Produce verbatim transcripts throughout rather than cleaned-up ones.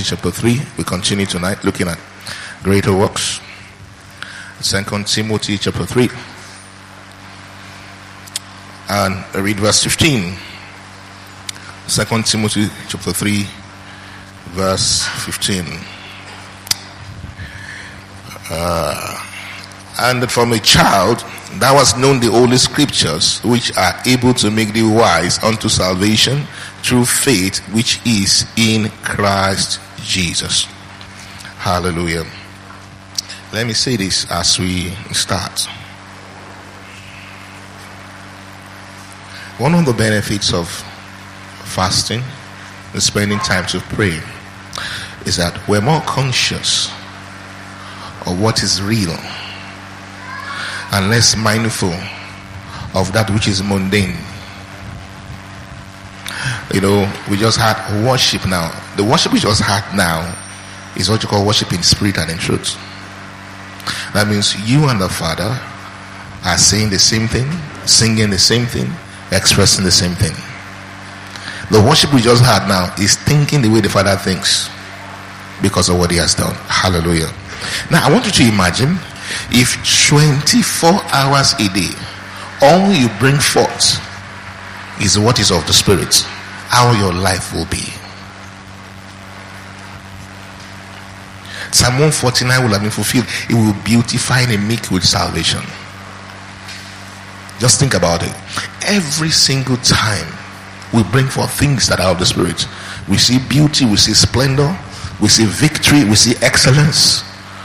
Timothy chapter three. We continue tonight looking at greater works. Second Timothy chapter three. And I read verse fifteen. Second Timothy chapter three, verse fifteen. Uh, and that from a child thou hast known the holy scriptures, which are able to make thee wise unto salvation through faith which is in Christ Jesus. Hallelujah. Let me say this as we start. One of the benefits of fasting and spending time to pray is that we're more conscious of what is real and less mindful of that which is mundane. You know, we just had worship now. The worship we just had now is what you call worship in spirit and in truth. That means you and the Father are saying the same thing, singing the same thing, expressing the same thing. The worship we just had now is thinking the way the Father thinks because of what he has done. Hallelujah. Now I want you to imagine if twenty-four hours a day all you bring forth is what is of the Spirit, how your life will be. Psalm one forty-nine will have been fulfilled. It will beautify and make with salvation. Just think about it. Every single time we bring forth things that are of the Spirit, we see beauty, we see splendor, we see victory, we see excellence.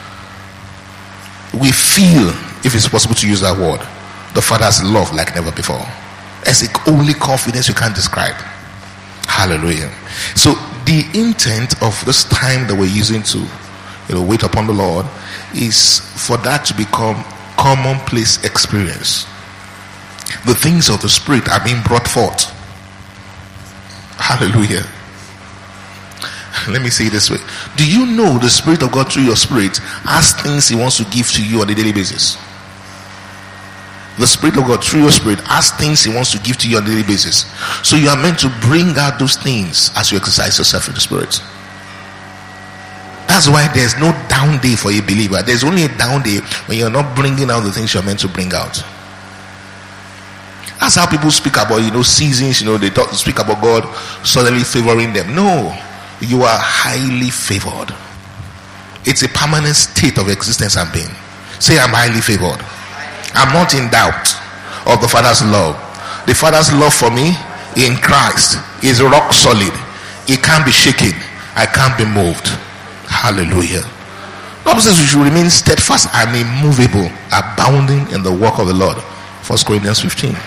We feel, if it's possible to use that word, the Father's love like never before. As the only confidence you can't describe. Hallelujah. So the intent of this time that we're using to, you know, wait upon the Lord is for that to become commonplace experience. The things of the Spirit are being brought forth. Hallelujah. Let me say it this way. Do you know the Spirit of God through your spirit has things he wants to give to you on a daily basis? The Spirit of God through your spirit has things he wants to give to you on a daily basis. So you are meant to bring out those things as you exercise yourself in the Spirit. That's why there's no down day for a believer. There's only a down day when you're not bringing out the things you're meant to bring out. That's how people speak about, you know, seasons. You know, they talk, speak about God suddenly favoring them. No, you are highly favored. It's a permanent state of existence and being. Say, I'm highly favored. I'm not in doubt of the Father's love. The Father's love for me in Christ is rock solid. It can't be shaken. I can't be moved. Hallelujah. The Bible says we should remain steadfast and immovable, abounding in the work of the Lord. First Corinthians fifteen.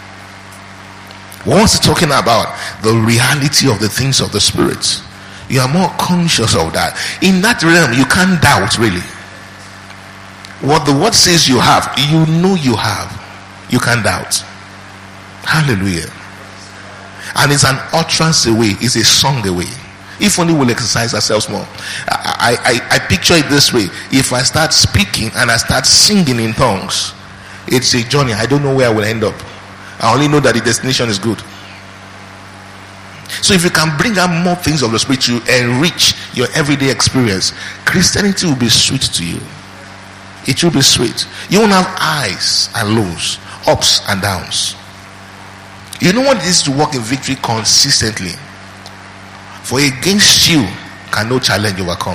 Once talking about the reality of the things of the Spirit, you are more conscious of that. In that realm, you can't doubt really. What the word says you have, you know you have. You can't doubt. Hallelujah. And it's an utterance away. It's a song away. If only we'll exercise ourselves more. I, I, I picture it this way. If I start speaking and I start singing in tongues, it's a journey. I don't know where I will end up. I only know that the destination is good. So if you can bring out more things of the Spirit to enrich your everyday experience, Christianity will be sweet to you. It will be sweet. You won't have highs and lows, ups and downs. You know what it is to walk in victory consistently. For against you can no challenge overcome.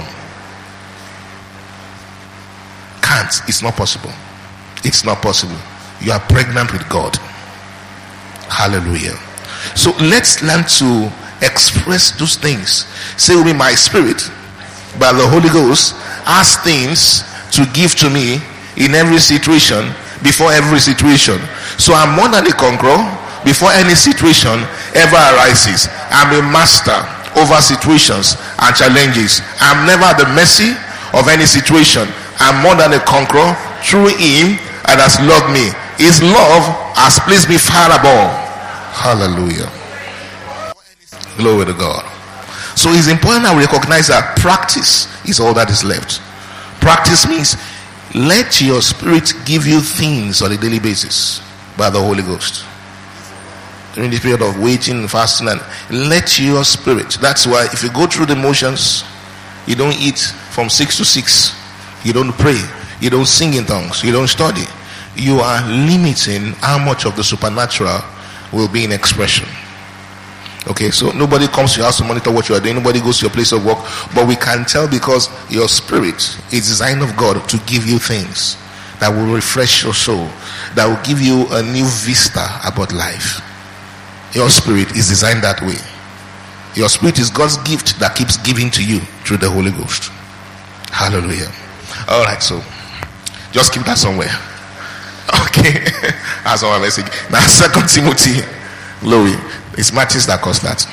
Can't. It's not possible. It's not possible. You are pregnant with God. Hallelujah. So let's learn to express those things. Say with me, my spirit by the Holy Ghost has things to give to me in every situation, before every situation. So I'm more than a conqueror before any situation ever arises. I'm a master over situations and challenges. I'm never at the mercy of any situation. I'm more than a conqueror through him and has loved me. His love has placed me far above. Hallelujah. Glory to God. So it's important to recognize that practice is all that is left. Practice means let your spirit give you things on a daily basis by the Holy Ghost. During this period of waiting and fasting, and let your spirit. That's why if you go through the motions, You don't eat from six to six. You don't pray. You don't sing in tongues. You don't study. You are limiting how much of the supernatural will be in expression. Okay, so nobody comes to your house to monitor what you are doing. Nobody goes to your place of work. But we can tell because your spirit is designed of God to give you things that will refresh your soul, that will give you a new vista about life. Your spirit is designed that way. Your spirit is God's gift that keeps giving to you through the Holy Ghost. Hallelujah. All right, so just keep that somewhere. Okay, that's our message. Now, Second Timothy, glory. It's Matthias that caused that.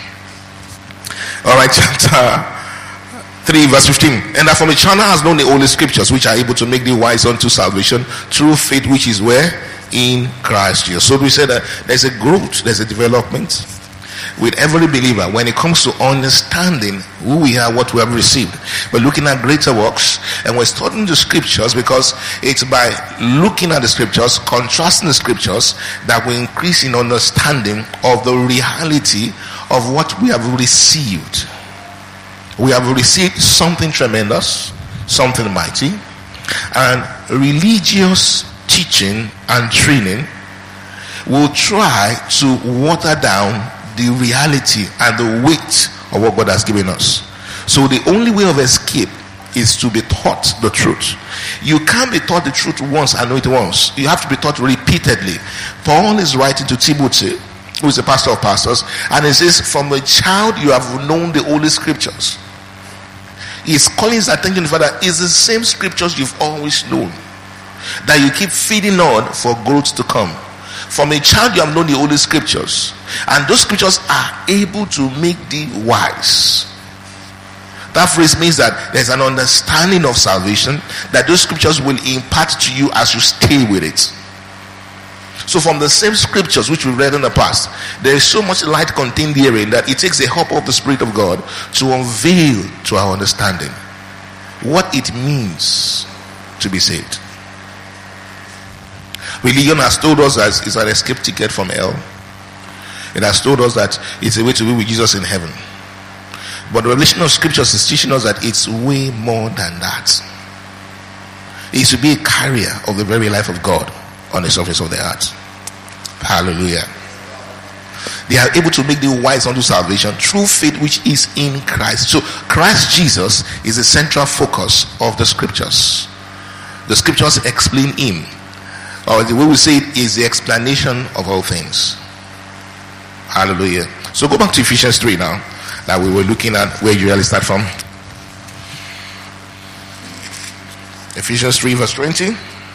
All right, chapter three, verse fifteen. And that from a child has known the Holy Scriptures, which are able to make thee wise unto salvation through faith, which is where in Christ Jesus. So we said that there's a growth, there's a development with every believer when it comes to understanding who we are, what we have received. We're looking at greater works, and we're studying the scriptures because it's by looking at the scriptures, contrasting the scriptures, that we increase in understanding of the reality of what we have received. We have received something tremendous, something mighty, and religious teaching and training will try to water down the reality and the weight of what God has given us. So the only way of escape is to be taught the truth. You can't be taught the truth once and know it once. You have to be taught repeatedly. Paul is writing to Timothy, who is the pastor of pastors, and he says, from a child you have known the Holy Scriptures. He's calling his attention for that. It's the same scriptures you've always known, that you keep feeding on for growth to come. From a child you have known the Holy Scriptures, and those scriptures are able to make thee wise. That phrase means that there's an understanding of salvation that those scriptures will impart to you as you stay with it. So from the same scriptures which we read in the past, there is so much light contained therein that it takes the help of the Spirit of God to unveil to our understanding what it means to be saved. Religion has told us that it's an escape ticket from hell. It has told us that it's a way to be with Jesus in heaven. But the revelation of scriptures is teaching us that it's way more than that. It's to be a carrier of the very life of God on the surface of the earth. Hallelujah. They are able to make the wise unto salvation through faith which is in Christ. So Christ Jesus is the central focus of the scriptures. The scriptures explain him, or the way we say it is the explanation of all things. Hallelujah. So go back to Ephesians three now, that we were looking at where you really start from. Ephesians three verse twenty.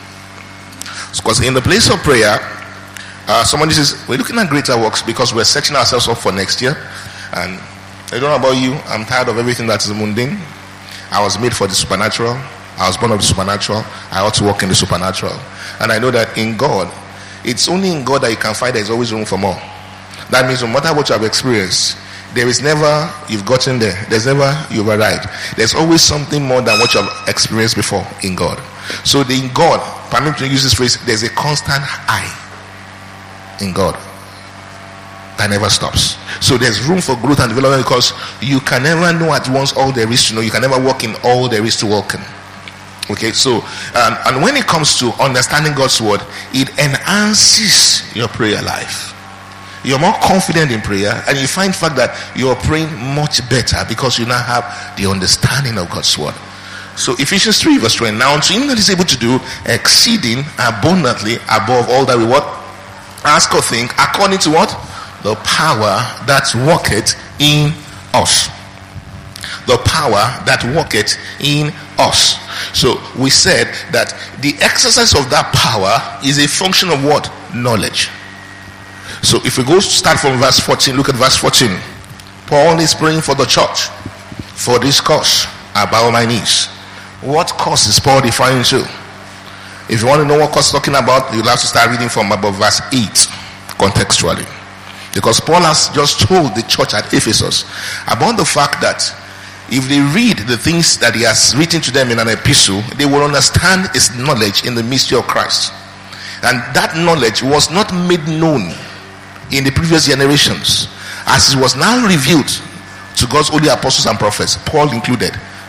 Because in the place of prayer, uh, somebody says, we're looking at greater works because we're setting ourselves up for next year. And I don't know about you, I'm tired of everything that is mundane. I was made for the supernatural. I was born of the supernatural. I ought to walk in the supernatural. And I know that in God, it's only in God that you can find there's always room for more. That means no matter what you have experienced, there is never you've gotten there. There's never you've arrived. There's always something more than what you have experienced before in God. So the, in God, permit me to use this phrase, there's a constant high in God that never stops. So there's room for growth and development because you can never know at once all there is to know. You can never walk in all there is to walk in. Okay, so um, and when it comes to understanding God's word, it enhances your prayer life. You're more confident in prayer, and you find the fact that you're praying much better because you now have the understanding of God's word. So Ephesians three verse twenty. Now unto him that is able to do exceeding abundantly above all that we what? Ask or think, according to what? The power that worketh in us. The power that worketh in us. So we said that the exercise of that power is a function of what? Knowledge. So if we go start from verse fourteen, look at verse fourteen. Paul is praying for the church. For this cause I bow my knees. What cause is Paul referring to? If you want to know what cause he's talking about, you'll have to start reading from above verse eight contextually. Because Paul has just told the church at Ephesus about the fact that if they read the things that he has written to them in an epistle, they will understand his knowledge in the mystery of Christ. And that knowledge was not made known in the previous generations, as it was now revealed to God's holy apostles and prophets, Paul included.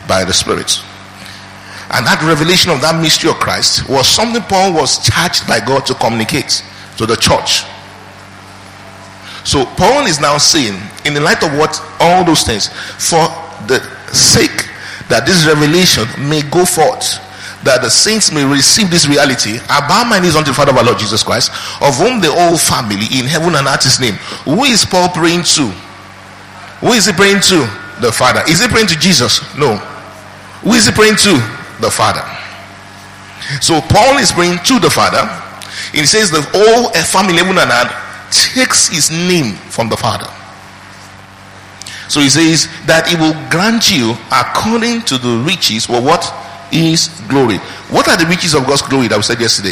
by the Spirit. And that revelation of that mystery of Christ was something Paul was charged by God to communicate to the church. So Paul is now saying, in the light of what all those things, for the sake that this revelation may go forth, that the saints may receive this reality, I bow my knees unto the Father of our Lord Jesus Christ, of whom the whole family in heaven and earth is named. Who is Paul praying to? Who is he praying to? The Father. Is he praying to Jesus? No. Who is he praying to? The Father. So Paul is praying to the Father. He says the whole family in heaven and earth takes his name from the Father. So he says that he will grant you according to the riches or what is glory. What are the riches of God's glory that we said yesterday?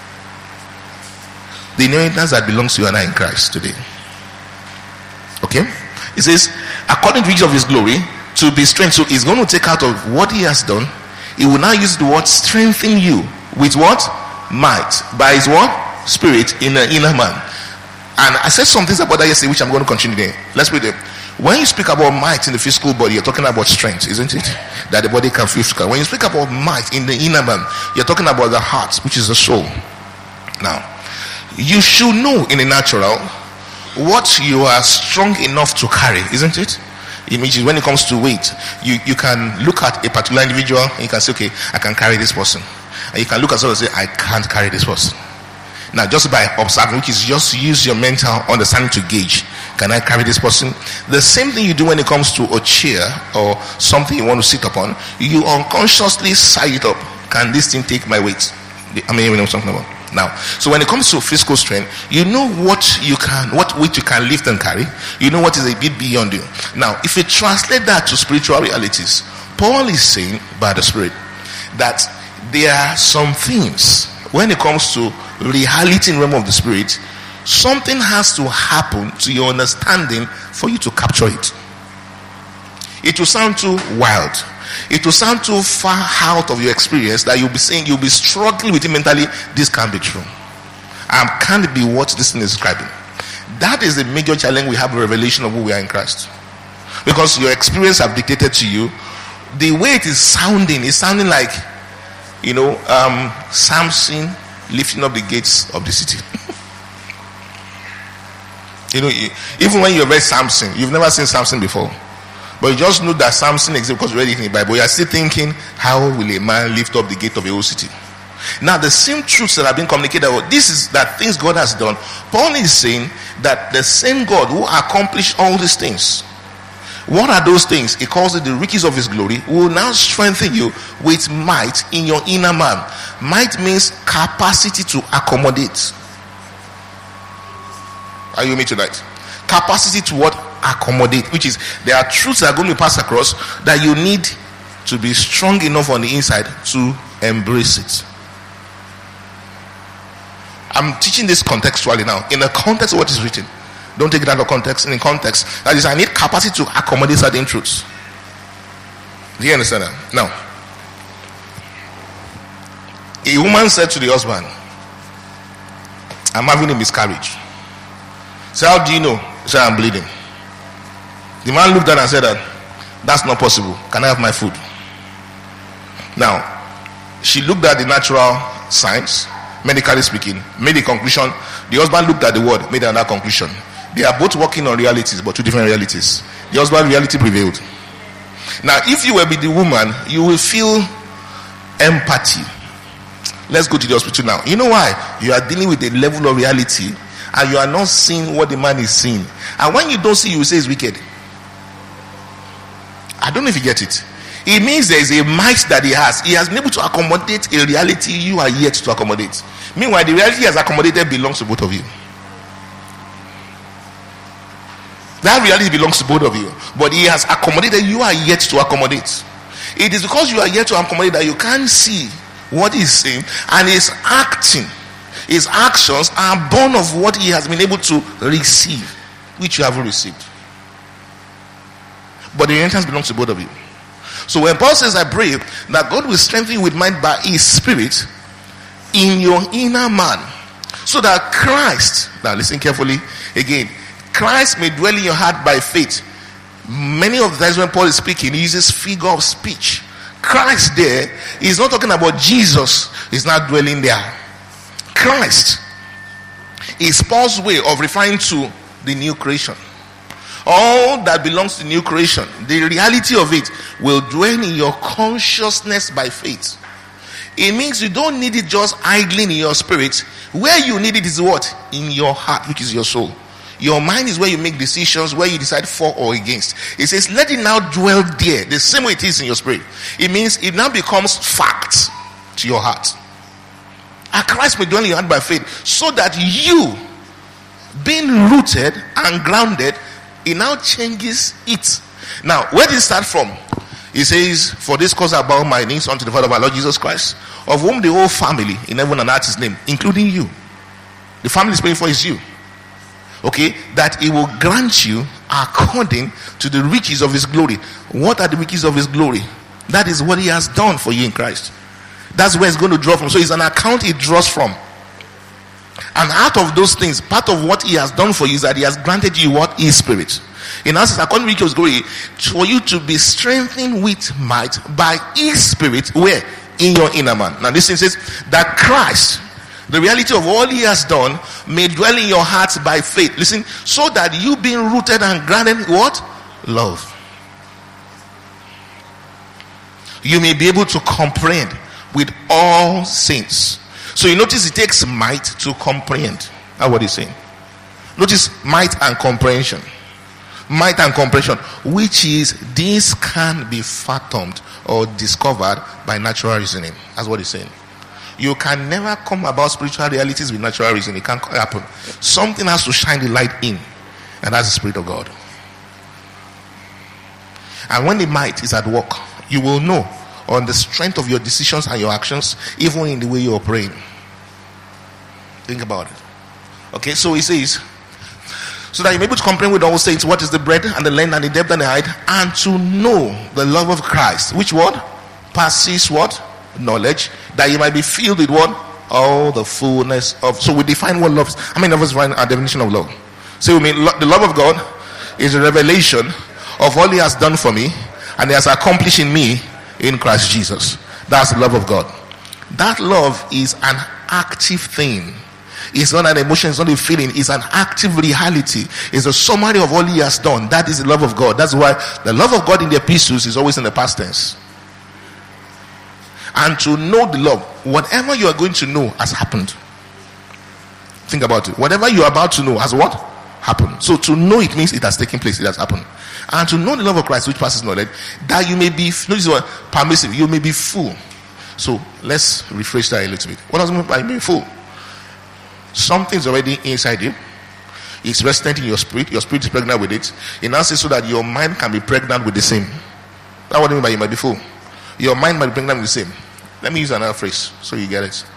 The inheritance that belongs to you and I in Christ today. Okay? It says according to the riches of his glory to be strengthened. So he's going to take out of what he has done. He will now use the word strengthen you with what? Might. By his what? Spirit in the inner man. And I said some things about that yesterday, which I'm going to continue there. Let's read it. When you speak about might in the physical body, you're talking about strength, isn't it? That the body can feel physical. When you speak about might in the inner man, you're talking about the heart, which is the soul. Now, you should know in the natural what you are strong enough to carry, isn't it? It means when it comes to weight, you, you can look at a particular individual and you can say, okay, I can carry this person. And you can look at someone and say, I can't carry this person. Now, just by observing, which is just use your mental understanding to gauge, can I carry this person? The same thing you do when it comes to a chair or something you want to sit upon. You unconsciously size it up. Can this thing take my weight? I mean, you know something about. Now, so when it comes to physical strength, you know what you can, what weight you can lift and carry. You know what is a bit beyond you. Now, if you translate that to spiritual realities, Paul is saying by the Spirit that there are some things when it comes to reality in the realm of the Spirit, something has to happen to your understanding for you to capture it. It will sound too wild. It will sound too far out of your experience that you'll be saying, you'll be struggling with it mentally. This can't be true. Um, can't be what this thing is describing. That is the major challenge we have, a revelation of who we are in Christ. Because your experience have dictated to you. The way it is sounding, is sounding like, you know, um, Samson lifting up the gates of the city. You know, even when you're very Samson, you've never seen Samson before. But you just know that Samson exists because you read it in the Bible. You are still thinking, how will a man lift up the gate of a whole city? Now, the same truths that have been communicated, this is that things God has done. Paul is saying that the same God who accomplished all these things, what are those things? He calls it the riches of his glory, will now strengthen you with might in your inner man. Might means capacity to accommodate. Are you with me tonight? Capacity to what? Accommodate. Which is, there are truths that are going to pass across that you need to be strong enough on the inside to embrace it. I'm teaching this contextually now. In the context of what is written. Don't take it out of context. In the context, that is, I need capacity to accommodate certain truths. Do you understand that? Now, a woman said to the husband, I'm having a miscarriage. So how do you know? He said, I'm bleeding. The man looked at her and said that that's not possible. Can I have my food? Now, she looked at the natural signs, medically speaking, made a conclusion. The husband looked at the word, made another conclusion. They are both working on realities, but two different realities. The husband reality prevailed. Now, if you were with the woman, you will feel empathy. Let's go to the hospital now. You know why? You are dealing with a level of reality and you are not seeing what the man is seeing. And when you don't see, you will say it's wicked. I don't know if you get it. It means there is a might that he has. He has been able to accommodate a reality you are yet to accommodate. Meanwhile, the reality he has accommodated belongs to both of you. That reality belongs to both of you. But he has accommodated, you are yet to accommodate. It is because you are yet to accommodate that you can't see what he is saying, and his acting, his actions are born of what he has been able to receive, which you haven't received. But the inheritance belongs to both of you. So when Paul says, I pray that God will strengthen you with might by his Spirit in your inner man, so that Christ, now listen carefully again, Christ may dwell in your heart by faith. Many of the times when Paul is speaking, he uses figure of speech. Christ there is not talking about Jesus is not dwelling there. Christ is Paul's way of referring to the new creation. All that belongs to new creation, the reality of it will dwell in your consciousness by faith. It means you don't need it just idling in your spirit. Where you need it is what? In your heart, which is your soul. Your mind is where you make decisions, where you decide for or against. It says, let it now dwell there, the same way it is in your spirit. It means it now becomes fact to your heart. And Christ may dwell in your heart by faith, so that you, being rooted and grounded, it now changes it. Now, where did it start from? It says, for this cause I bow my knees unto the Father of our Lord Jesus Christ, of whom the whole family in heaven and earth is named, including you. The family is praying for is you. Okay, that he will grant you according to the riches of his glory. What are the riches of his glory? That is what he has done for you in Christ. That's where it's going to draw from. So it's an account it draws from. And out of those things, part of what he has done for you is that he has granted you what? His spirit. In answer, according to his glory, for you to be strengthened with might by his spirit, where? In your inner man. Now this thing says that Christ, the reality of all he has done, may dwell in your hearts by faith. Listen, so that you being rooted and grounded in what? Love. You may be able to comprehend with all saints. So you notice it takes might to comprehend. That's what he's saying. Notice might and comprehension. Might and comprehension, which is this can be fathomed or discovered by natural reasoning. That's what he's saying. You can never come about spiritual realities with natural reason. It can't happen. Something has to shine the light in, and that's the Spirit of God. And when the might is at work, you will know on the strength of your decisions and your actions, even in the way you are praying. Think about it. Okay, so he says, so that you may be able to comprehend with all saints what is the breadth and the length and the depth and the height, and to know the love of Christ, which what? Passes what? Knowledge, that you might be filled with what? All the fullness of. So we define what love is. How many of us find our definition of love? So we mean lo- the love of God is a revelation of all he has done for me, and he has accomplished in me in Christ Jesus. That's the love of God. That love is an active thing. It's not an emotion, it's not a feeling, it's an active reality. It's a summary of all he has done. That is the love of God. That's why the love of God in the epistles is always in the past tense. And to know the love, whatever you are going to know has happened. Think about it. Whatever you are about to know has what? Happened. So to know it means it has taken place, it has happened. And to know the love of Christ, which passes knowledge, that you may be, notice what? Permissive, you may be full. So let's rephrase that a little bit. What does it mean by being full? Something's already inside you. It's resident in your spirit. Your spirit is pregnant with it. It now says so that your mind can be pregnant with the same. That's what I mean by you might be full. Your mind might be pregnant with the same. Let me use another phrase so you get it.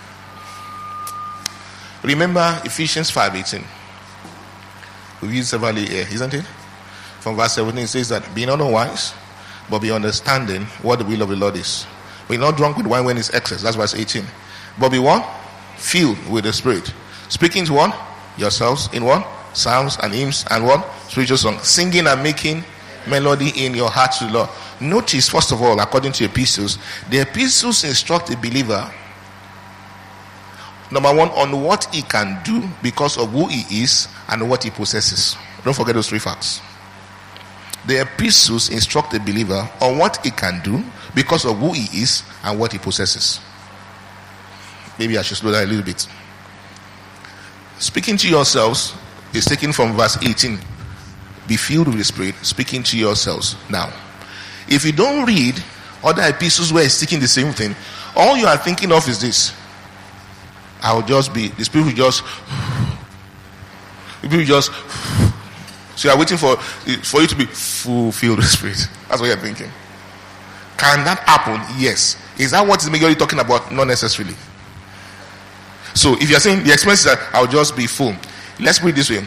Remember Ephesians five eighteen. We've used severally here, isn't it? From verse seventeen it says that be not unwise, but be understanding what the will of the Lord is. Be not drunk with wine when it's excess. That's verse eighteen. But be what? Filled with the Spirit. Speaking to what? Yourselves in what? Psalms and hymns and what? Spiritual songs. Singing and making melody in your heart to the Lord. Notice, first of all, according to epistles, the epistles instruct a believer, number one, on what he can do because of who he is and what he possesses. Don't forget those three facts. The epistles instruct a believer on what he can do because of who he is and what he possesses. Maybe I should slow down a little bit. Speaking to yourselves is taken from verse eighteen. Be filled with the Spirit, speaking to yourselves. Now, if you don't read other epistles where it's taking the same thing, all you are thinking of is this. I'll just be, the Spirit will just, the Spirit will just, so you are waiting for, for you to be fulfilled with the Spirit. That's what you're thinking. Can that happen? Yes. Is that what is majorly talking about? Not necessarily. So if you're saying the experience is that I'll just be full, let's put it this way.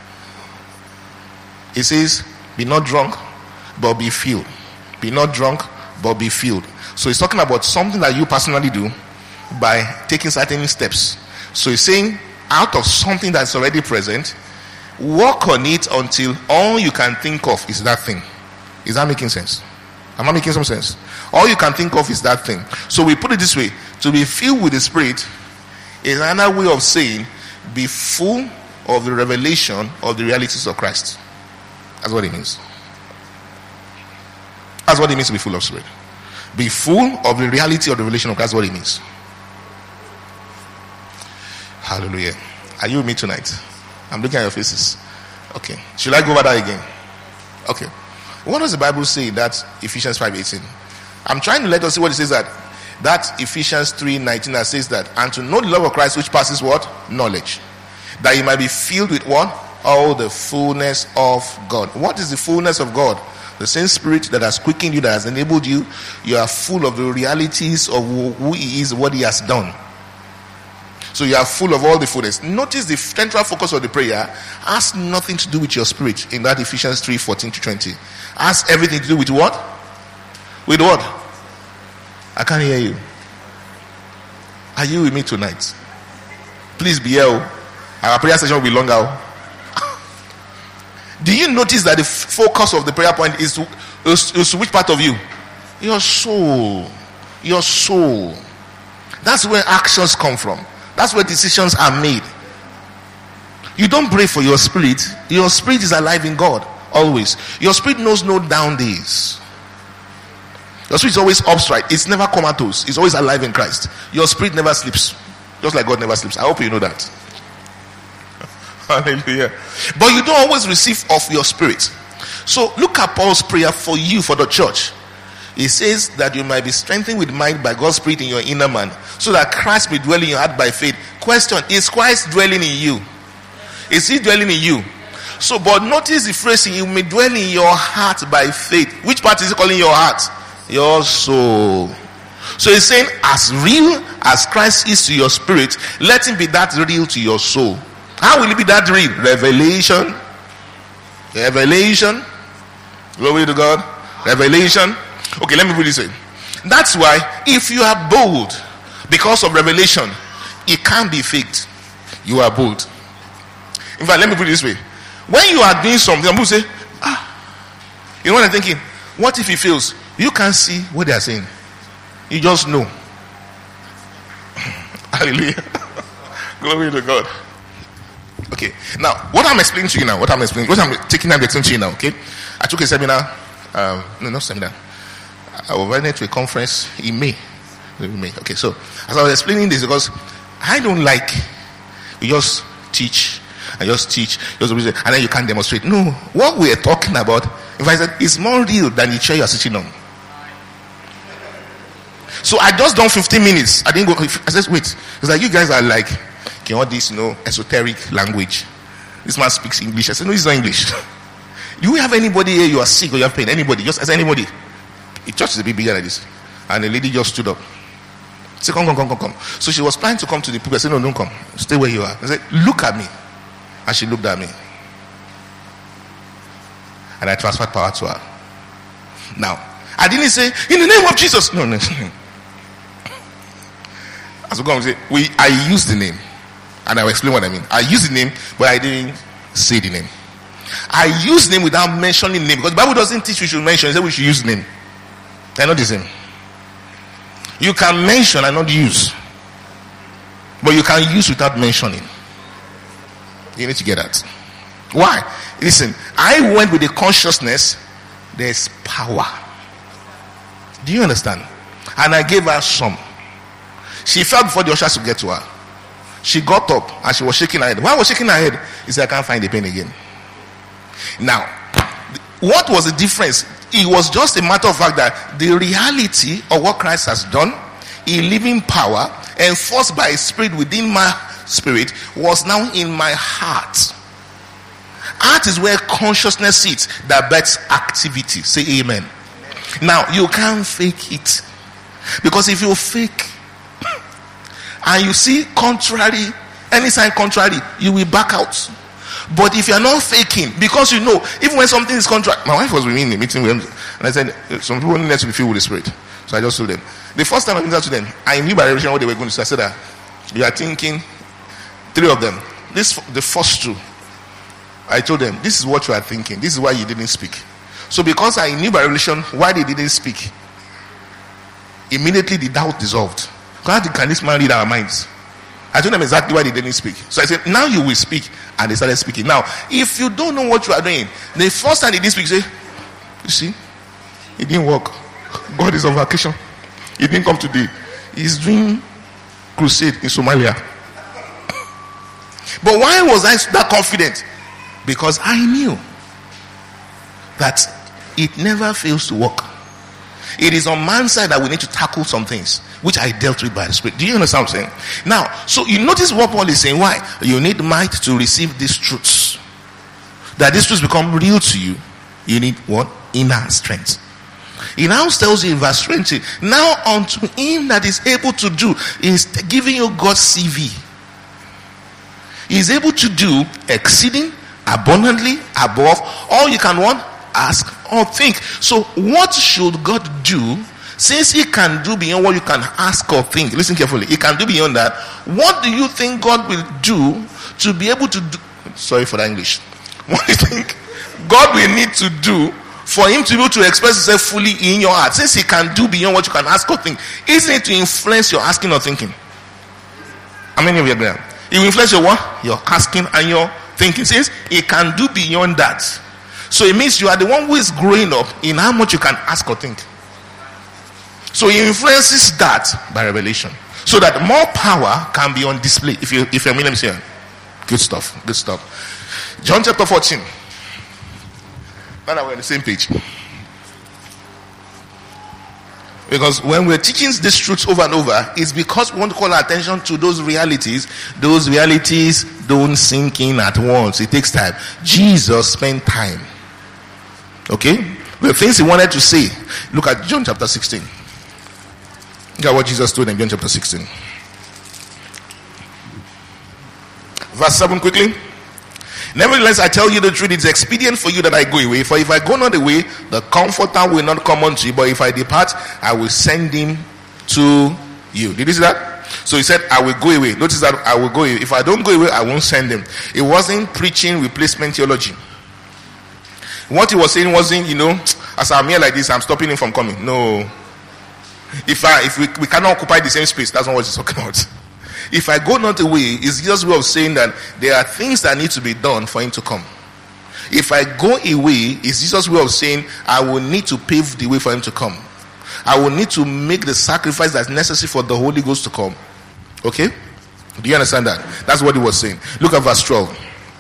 It says, be not drunk, but be filled. Be not drunk, but be filled. So it's talking about something that you personally do by taking certain steps. So it's saying, out of something that's already present, work on it until all you can think of is that thing. Is that making sense? Am I making some sense? All you can think of is that thing. So we put it this way: to be filled with the Spirit is another way of saying be full of the revelation of the realities of Christ. That's what it means. That's what it means to be full of Spirit. Be full of the reality of the revelation of Christ. That's what it means. Hallelujah. Are you with me tonight? I'm looking at your faces. Okay. Should I go over that again? Okay. What does the Bible say? That Ephesians five eighteen. I'm trying to let us see what it says, that that Ephesians three nineteen that says that, and to know the love of Christ which passes what? Knowledge. That you might be filled with what? All the fullness of God. What is the fullness of God? The same Spirit that has quickened you, that has enabled you. You are full of the realities of who He is, what He has done. So you are full of all the fullness. Notice the central focus of the prayer has nothing to do with your spirit in that Ephesians three fourteen to twenty. Has everything to do with what? With what? I can't hear you. Are you with me tonight? Please be here. Our prayer session will be longer. Do you notice that the focus of the prayer point is to, is, is to which part of you? Your soul. Your soul. That's where actions come from. That's where decisions are made. You don't pray for your spirit. Your spirit is alive in God always. Your spirit knows no down days. Your spirit is always upright. It's never comatose. It's always alive in Christ. Your spirit never sleeps, just like God never sleeps. I hope you know that. Hallelujah. But you don't always receive of your spirit. So look at Paul's prayer for you, for the church. He says that you might be strengthened with might by God's Spirit in your inner man, so that Christ may dwell in your heart by faith. Question: is Christ dwelling in you? Is He dwelling in you? So, but notice the phrase: you may dwell in your heart by faith. Which part is He calling your heart? Your soul. So He's saying, as real as Christ is to your spirit, let Him be that real to your soul. How will He be that real? Revelation. Revelation. Glory to God. Revelation. Okay, let me put it this way. That's why if you are bold because of revelation, it can't be faked. You are bold. In fact, let me put it this way. When you are doing something, people say, ah, you know what I'm thinking? What if it fails? You can't see what they are saying. You just know. Hallelujah. Glory to God. Okay, now what I'm explaining to you now, what I'm explaining, what I'm taking time to explain to you now, okay? I took a seminar, um, no, not seminar. I went to a conference in May. In May. Okay, so as I was explaining this, because I don't like you just teach and just teach, just, and then you can't demonstrate. No, what we're talking about, if I said, it's more real than the chair you're sitting on. So I just done fifteen minutes. I didn't go. I said, wait. It's like you guys are like, okay, all this, you know, esoteric language. This man speaks English. I said, no, it's not English. Do you have anybody here? You are sick or you have pain? Anybody? Just as anybody. The church is a bit bigger like this. And the lady just stood up. She said, come, come, come, come, come. So she was planning to come to the people. I said, no, don't come. Stay where you are. I said, look at me. And she looked at me. And I transferred power to her. Now, I didn't say, in the name of Jesus. No, no. As we go, say, we, I used the name. And I will explain what I mean. I used the name, but I didn't say the name. I used the name without mentioning the name. Because the Bible doesn't teach we should mention. It says we should use the name. They're not the same. You can mention and not use. But you can use without mentioning. You need to get that. Why? Listen, I went with the consciousness there's power. Do you understand? And I gave her some. She fell before the ushers to get to her. She got up and she was shaking her head. Why was she shaking her head? He said, I can't find the pain again. Now, what was the difference? It was just a matter of fact that the reality of what Christ has done, in living power, enforced by a spirit within my spirit, was now in my heart. Heart is where consciousness sits that bets activity. Say amen. Now, you can't fake it. Because if you fake and you see contrary, any sign contrary, you will back out. But if you are not faking, because you know, even when something is contrary, my wife was with me in the meeting with them, and I said, some people need to be filled with the Spirit. So I just told them. The first time I went to them, I knew by revelation what they were going to say. I said that you are thinking, three of them, this the first two. I told them, this is what you are thinking. This is why you didn't speak. So because I knew by revelation why they didn't speak, immediately the doubt dissolved. How can this man read our minds? I told them exactly why they didn't speak. So I said, now you will speak. And they started speaking. Now, if you don't know what you are doing, the first time they didn't speak, say, you see, it didn't work. God is on vacation. He didn't come today. He's doing crusade in Somalia. But why was I that confident? Because I knew that it never fails to work. It is on man's side that we need to tackle some things, which I dealt with by the Spirit. Do you understand what I'm saying? Now, so you notice what Paul is saying. Why? You need might to receive these truths. That these truths become real to you. You need what? Inner strength. He now tells you in verse twenty, now unto him that is able to do, is giving you God's C V. He is able to do exceeding abundantly above all you can want, ask or think. So what should God do? Since he can do beyond what you can ask or think, listen carefully, he can do beyond that. What do you think God will do to be able to do? Sorry for the English. What do you think God will need to do for him to be able to express himself fully in your heart? Since he can do beyond what you can ask or think, isn't it to influence your asking or thinking? How many of you are there? It will influence your what? Your asking and your thinking. Since he can do beyond that, so it means you are the one who is growing up in how much you can ask or think. So he influences that by revelation, so that more power can be on display. If you if you're meaning here, good stuff, good stuff. John chapter fourteen. Now that we're on the same page. Because when we're teaching these truths over and over, it's because we want to call our attention to those realities. Those realities don't sink in at once. It takes time. Jesus spent time. Okay? The things he wanted to say. Look at John chapter sixteen. Look at what Jesus told in John chapter sixteen. Verse seven quickly. Nevertheless, I tell you the truth, it's expedient for you that I go away. For if I go not away, the Comforter will not come unto you. But if I depart, I will send him to you. Did you see that? So he said, I will go away. Notice that I will go away. If I don't go away, I won't send him. It wasn't preaching replacement theology. What he was saying wasn't, you know, as I'm here like this, I'm stopping him from coming. No. If I, if we, we cannot occupy the same space, that's not what he's talking about. If I go not away, it's just a way of saying that there are things that need to be done for him to come. If I go away, it's just a way of saying I will need to pave the way for him to come. I will need to make the sacrifice that's necessary for the Holy Ghost to come. Okay? Do you understand that? That's what he was saying. Look at verse twelve.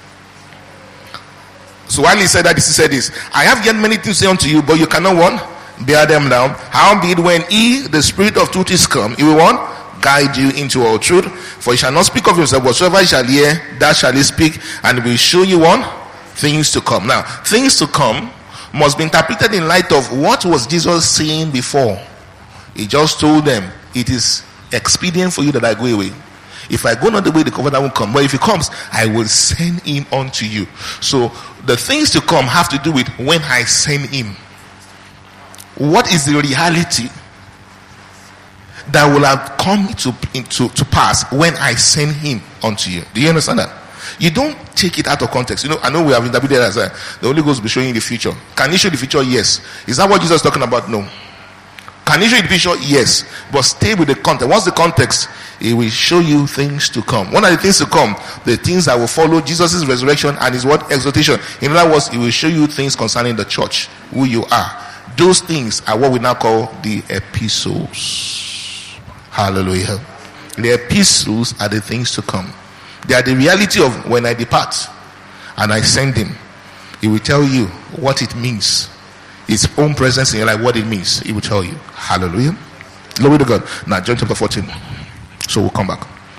So while he said that, he said this: I have yet many things to say unto you, but you cannot one bear them now. Howbeit when he, the Spirit of truth, is come, he will one guide you into all truth. For he shall not speak of himself, whatsoever he shall hear, that shall he speak, and will show you one things to come. Now, things to come must be interpreted in light of what was Jesus saying before. He just told them, it is expedient for you that I go away. If I go not the way, the Comforter won't come. But if he comes, I will send him unto you. So the things to come have to do with when I send him. What is the reality that will have come to, into, to pass when I send him unto you? Do you understand that? You don't take it out of context. You know, I know we have interpreted as uh, the Holy Ghost will be showing you the future. Can he show the future? Yes. Is that what Jesus is talking about? No. Can he show you the future? Yes. But stay with the context. What's the context? He will show you things to come. One of the things to come, the things that will follow Jesus' resurrection and his word exaltation. In other words, he will show you things concerning the church, who you are. Those things are what we now call the epistles. Hallelujah. The epistles are the things to come. They are the reality of when I depart and I send him. He will tell you what it means. His own presence in your life, what it means. He will tell you. Hallelujah. Glory to God. Now, John chapter fourteen. So we'll come back.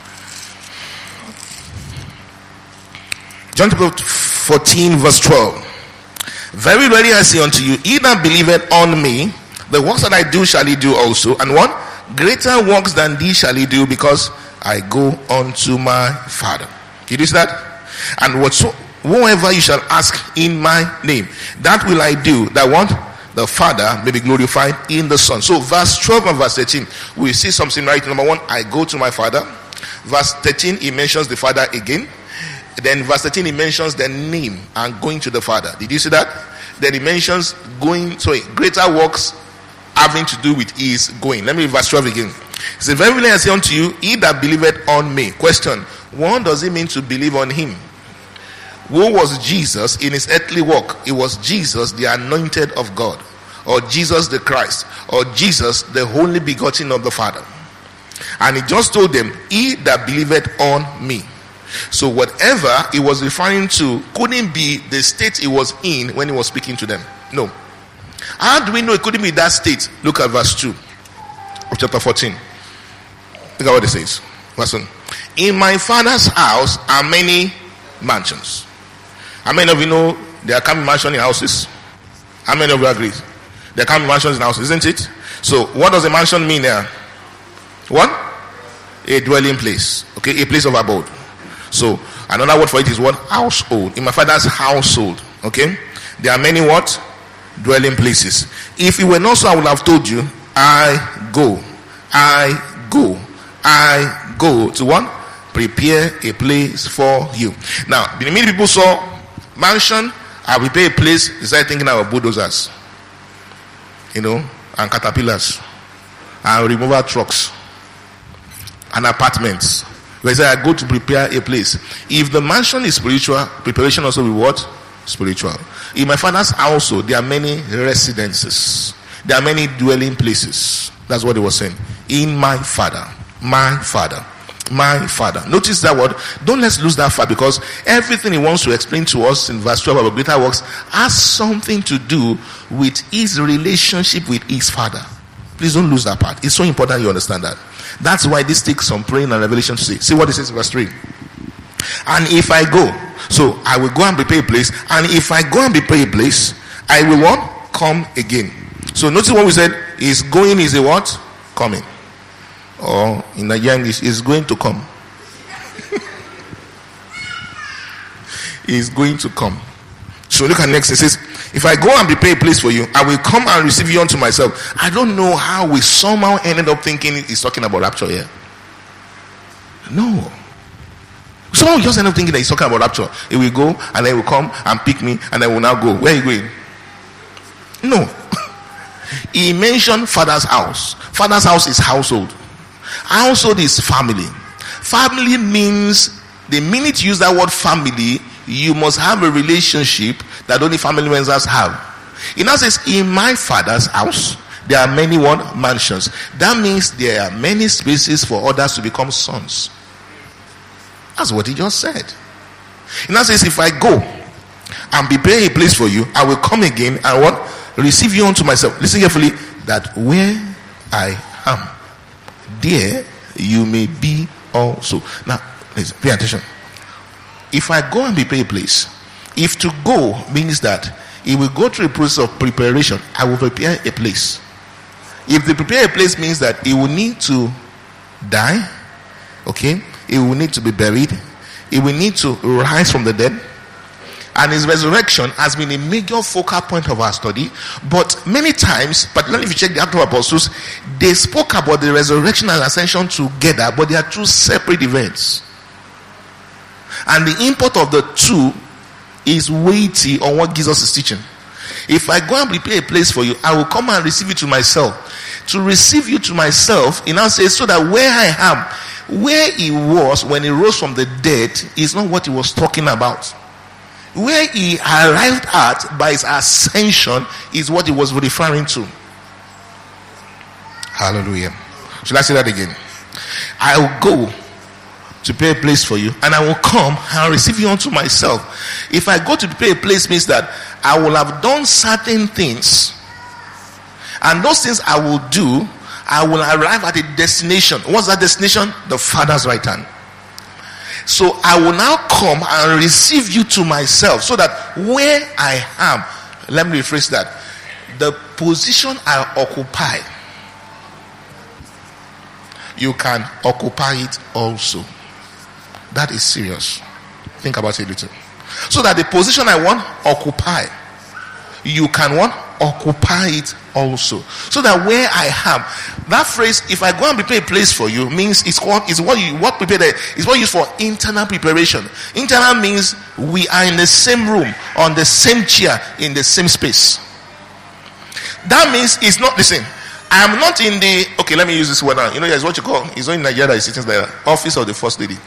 John chapter fourteen, verse twelve. Very ready I say unto you, he that believeth on me, the works that I do shall he do also. And what? Greater works than these shall he do, because I go unto my Father. Did you see that? And whatsoever you shall ask in my name, that will I do, that what? The Father may be glorified in the Son. So verse twelve and verse thirteen, we see something right. Number one, I go to my Father. Verse thirteen, he mentions the Father again. Then verse thirteen, he mentions the name and going to the Father. Did you see that? then he mentions going, sorry, greater works having to do with his going. Let me read verse twelve again. He said, verily I say unto you, he that believeth on me. Question, what does it mean to believe on him? Who was Jesus in his earthly walk? It was Jesus, the anointed of God, or Jesus the Christ, or Jesus the only begotten of the Father. And he just told them, he that believeth on me. So whatever he was referring to couldn't be the state he was in when he was speaking to them. No. How do we know it couldn't be that state? Look at verse two of chapter fourteen. Look at what it says. Verse one. In my Father's house are many mansions. How many of you know there can be mansions in houses? How many of you agree? There can be mansions in houses, isn't it? So what does a mansion mean there? What? A dwelling place. Okay, a place of abode. So another word for it is what? Household. In my Father's household. Okay, there are many what? Dwelling places. If it were not so, I would have told you, I go, I go, I go to what? Prepare a place for you. Now, the many people saw mansion, I prepare a place, they started thinking about bulldozers, you know, and caterpillars, and removal trucks, and apartments. They say, I go to prepare a place. If the mansion is spiritual, preparation also will be what? Spiritual. In my Father's household, there are many residences. There are many dwelling places. That's what he was saying. In my Father. My Father. My Father. Notice that word. Don't let's lose that fact, because everything he wants to explain to us in verse twelve about greater works has something to do with his relationship with his Father. Please don't lose that part. It's so important you understand that. That's why this takes some praying and revelation to say. See what it says in verse three. And if I go, so I will go and prepare a place, and if I go and prepare a place, I will what? Come again. So notice what we said is going is a what? Coming. Or in the English is going to come. Is going to come. So look at next. It says, if I go and prepare a place for you, I will come and receive you unto myself. I don't know how we somehow ended up thinking he's talking about rapture here. No. Someone just end up thinking that he's talking about rapture. He will go and then he will come and pick me and I will now go. Where are you going? No. He mentioned Father's house. Father's house is household. Household is family. Family means the minute you use that word family, you must have a relationship that only family members have. It now says, in my Father's house, there are many one mansions. That means there are many spaces for others to become sons. That's what he just said. It now says, if I go and prepare a place for you, I will come again and what? Receive you unto myself. Listen carefully. That where I am, there you may be also. Now, listen, pay attention. If I go and prepare a place, if to go means that it will go through a process of preparation, I will prepare a place. If the prepare a place means that it will need to die, okay, it will need to be buried, it will need to rise from the dead, and his resurrection has been a major focal point of our study. But many times, particularly if you check the Acts of Apostles, they spoke about the resurrection and ascension together, but they are two separate events. And the import of the two is weighty on what Jesus is teaching. If I go and prepare a place for you, I will come and receive you to myself. To receive you to myself, he now says, so that where I am, where he was when he rose from the dead, is not what he was talking about. Where he arrived at by his ascension is what he was referring to. Hallelujah. Should I say that again? I will go to prepare a place for you, and I will come and receive you unto myself. If I go to prepare a place, means that I will have done certain things, and those things I will do, I will arrive at a destination. What's that destination? The Father's right hand. So I will now come and receive you to myself, so that where I am, let me rephrase that, the position I occupy, you can occupy it also. That is serious. Think about it a little. So that the position I want occupy, you can want occupy it also. So that where I am, that phrase, if I go and prepare a place for you, means it's what is what you what prepare there is what used for internal preparation. Internal means we are in the same room, on the same chair, in the same space. That means it's not, listen, I'm not in the, okay, let me use this word now. You know, it's what you call, it's not in Nigeria, it's sitting there, office of the first lady.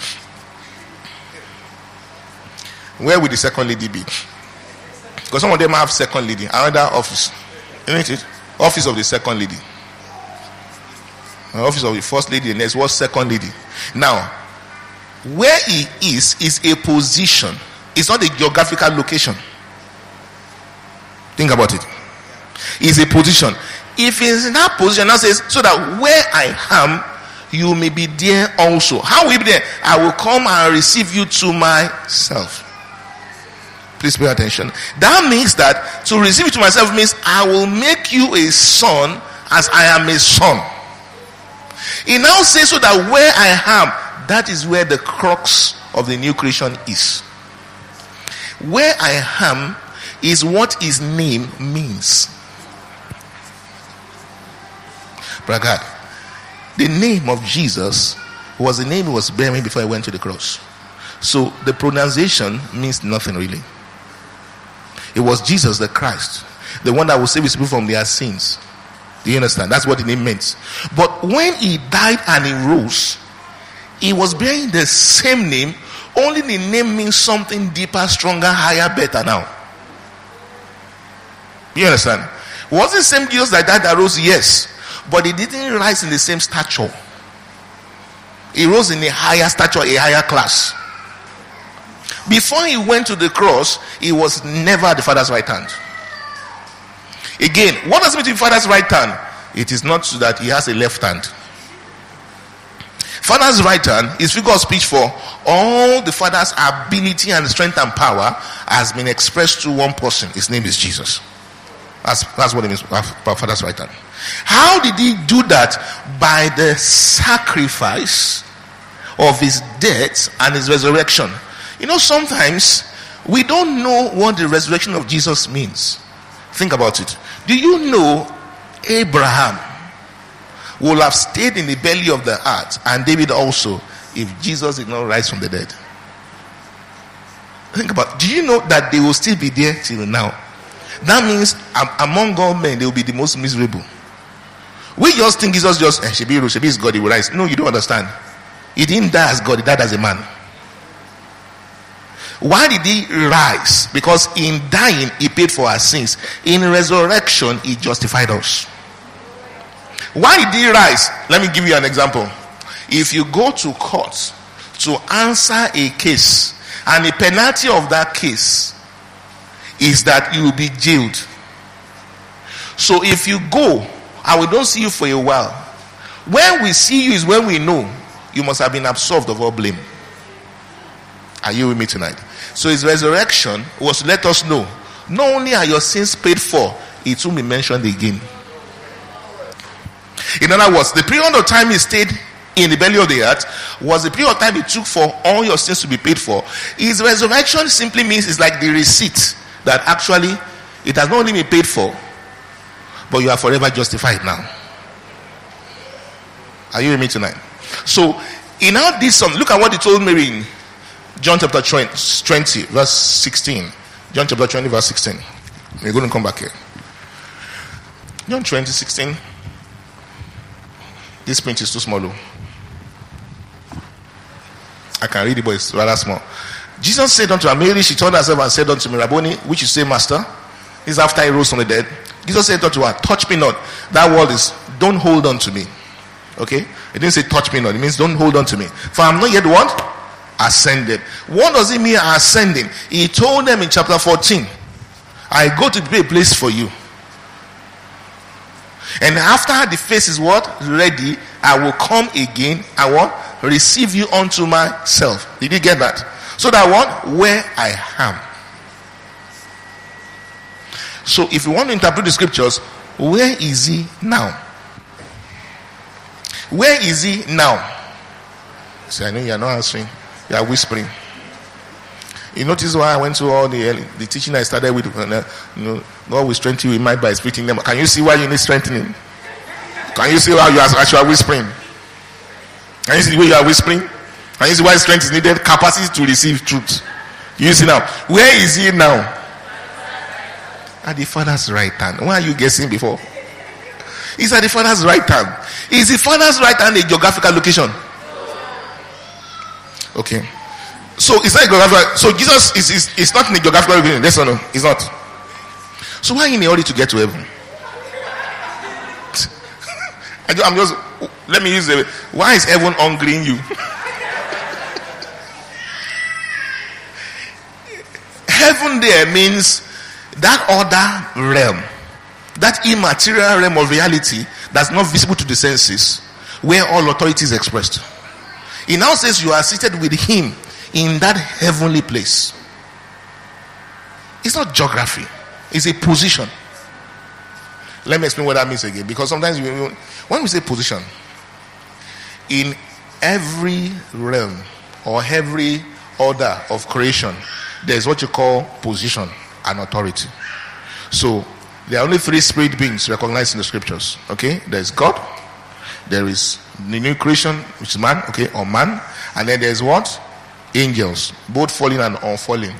Where would the second lady be? Because some of them have second lady, another office. Isn't it? Office of the second lady. Office of the first lady, and there's what second lady. Now, where he is, is a position. It's not a geographical location. Think about it. It's a position. If he's in that position, now says, so that where I am, you may be there also. How will you be there? I will come and receive you to myself. Please pay attention. That means that to receive you to myself means I will make you a son as I am a son. He now says, so that where I am, that is where the crux of the new creation is. Where I am is what his name means. Bragad. The name of Jesus was the name he was bearing before he went to the cross. So the pronunciation means nothing really. It was Jesus the Christ, the one that will save his people from their sins. Do you understand? That's what the name meant. But when he died and he rose, he was bearing the same name, only the name means something deeper, stronger, higher, better now. Do you understand? Was it the same Jesus that died that rose? Yes. But he didn't rise in the same stature. He rose in a higher stature, a higher class. Before he went to the cross, he was never at the Father's right hand. Again, what does it mean to be Father's right hand? It is not so that he has a left hand. Father's right hand is figure of speech for all the Father's ability and strength and power has been expressed through one person. His name is Jesus. That's, that's what it means by Father's right hand. How did he do that? By the sacrifice of his death and his resurrection. You know, sometimes we don't know what the resurrection of Jesus means. Think about it. Do you know Abraham will have stayed in the belly of the earth, and David also, if Jesus did not rise from the dead? Think about it. Do you know that they will still be there till now? That means um, among all men, they will be the most miserable. We just think Jesus just, eh, Shebi, Shebi is God, he will rise. No, you don't understand. He didn't die as God, he died as a man. Why did he rise? Because in dying, he paid for our sins. In resurrection, he justified us. Why did he rise? Let me give you an example. If you go to court to answer a case, and the penalty of that case is that you will be jailed. So if you go and we don't see you for a while, when we see you is when we know you must have been absolved of all blame. Are you with me tonight? So his resurrection was to let us know, not only are your sins paid for, it will be mentioned again. In other words, the period of time he stayed in the belly of the earth was the period of time it took for all your sins to be paid for. His resurrection simply means it's like the receipt that actually it has not only been paid for, but you are forever justified now. Are you with me tonight? So he now did something. Look at what he told Mary in John chapter twenty, verse sixteen. John chapter twenty, verse sixteen. We're going to come back here. John twenty, sixteen. This print is too small. Though. I can read it, but it's rather small. Jesus said unto her, Mary, she turned herself and said unto me, Rabboni, which you say, Master. This is after he rose from the dead. Jesus said unto her, touch me not. That word is, don't hold on to me. Okay? It didn't say touch me not. It means don't hold on to me. For I'm not yet what? Ascended. What does it mean ascending? He told them in chapter fourteen, I go to prepare a place for you. And after the face is what? Ready, I will come again and what? Receive you unto myself. Did you get that? So that what? Where I am. So if you want to interpret the scriptures, where is he now? Where is he now? See, I know you are not answering. You are whispering. You notice why I went to all the the teaching I started with. Uh, you know, God will strengthen you in my by speaking them. Can you see why you need strengthening? Can you see how you are, as you are whispering? Can you see the way you are whispering? Can you see why strength is needed? Capacity to receive truth. You see now. Where is he now? At the Father's right hand. Why are you guessing before? He's at the Father's right hand. Is the Father's right hand a geographical location? Okay. So it's not a geographical. So Jesus is, is, is not in a geographical location. Yes or no? He's not. So why in a hurry to get to heaven? I'm just, let me use the, why is heaven hungering you? Heaven there means that other realm, that immaterial realm of reality that's not visible to the senses, where all authority is expressed. He now says you are seated with him in that heavenly place. It's not geography, it's a position. Let me explain what that means again, because sometimes we, when we say position, in every realm or every order of creation, there's what you call position and authority. So there are only three spirit beings recognized in the scriptures. Okay, there's God, there is the new creation, which is man, okay, or man, and then there's what? Angels, both falling and unfalling.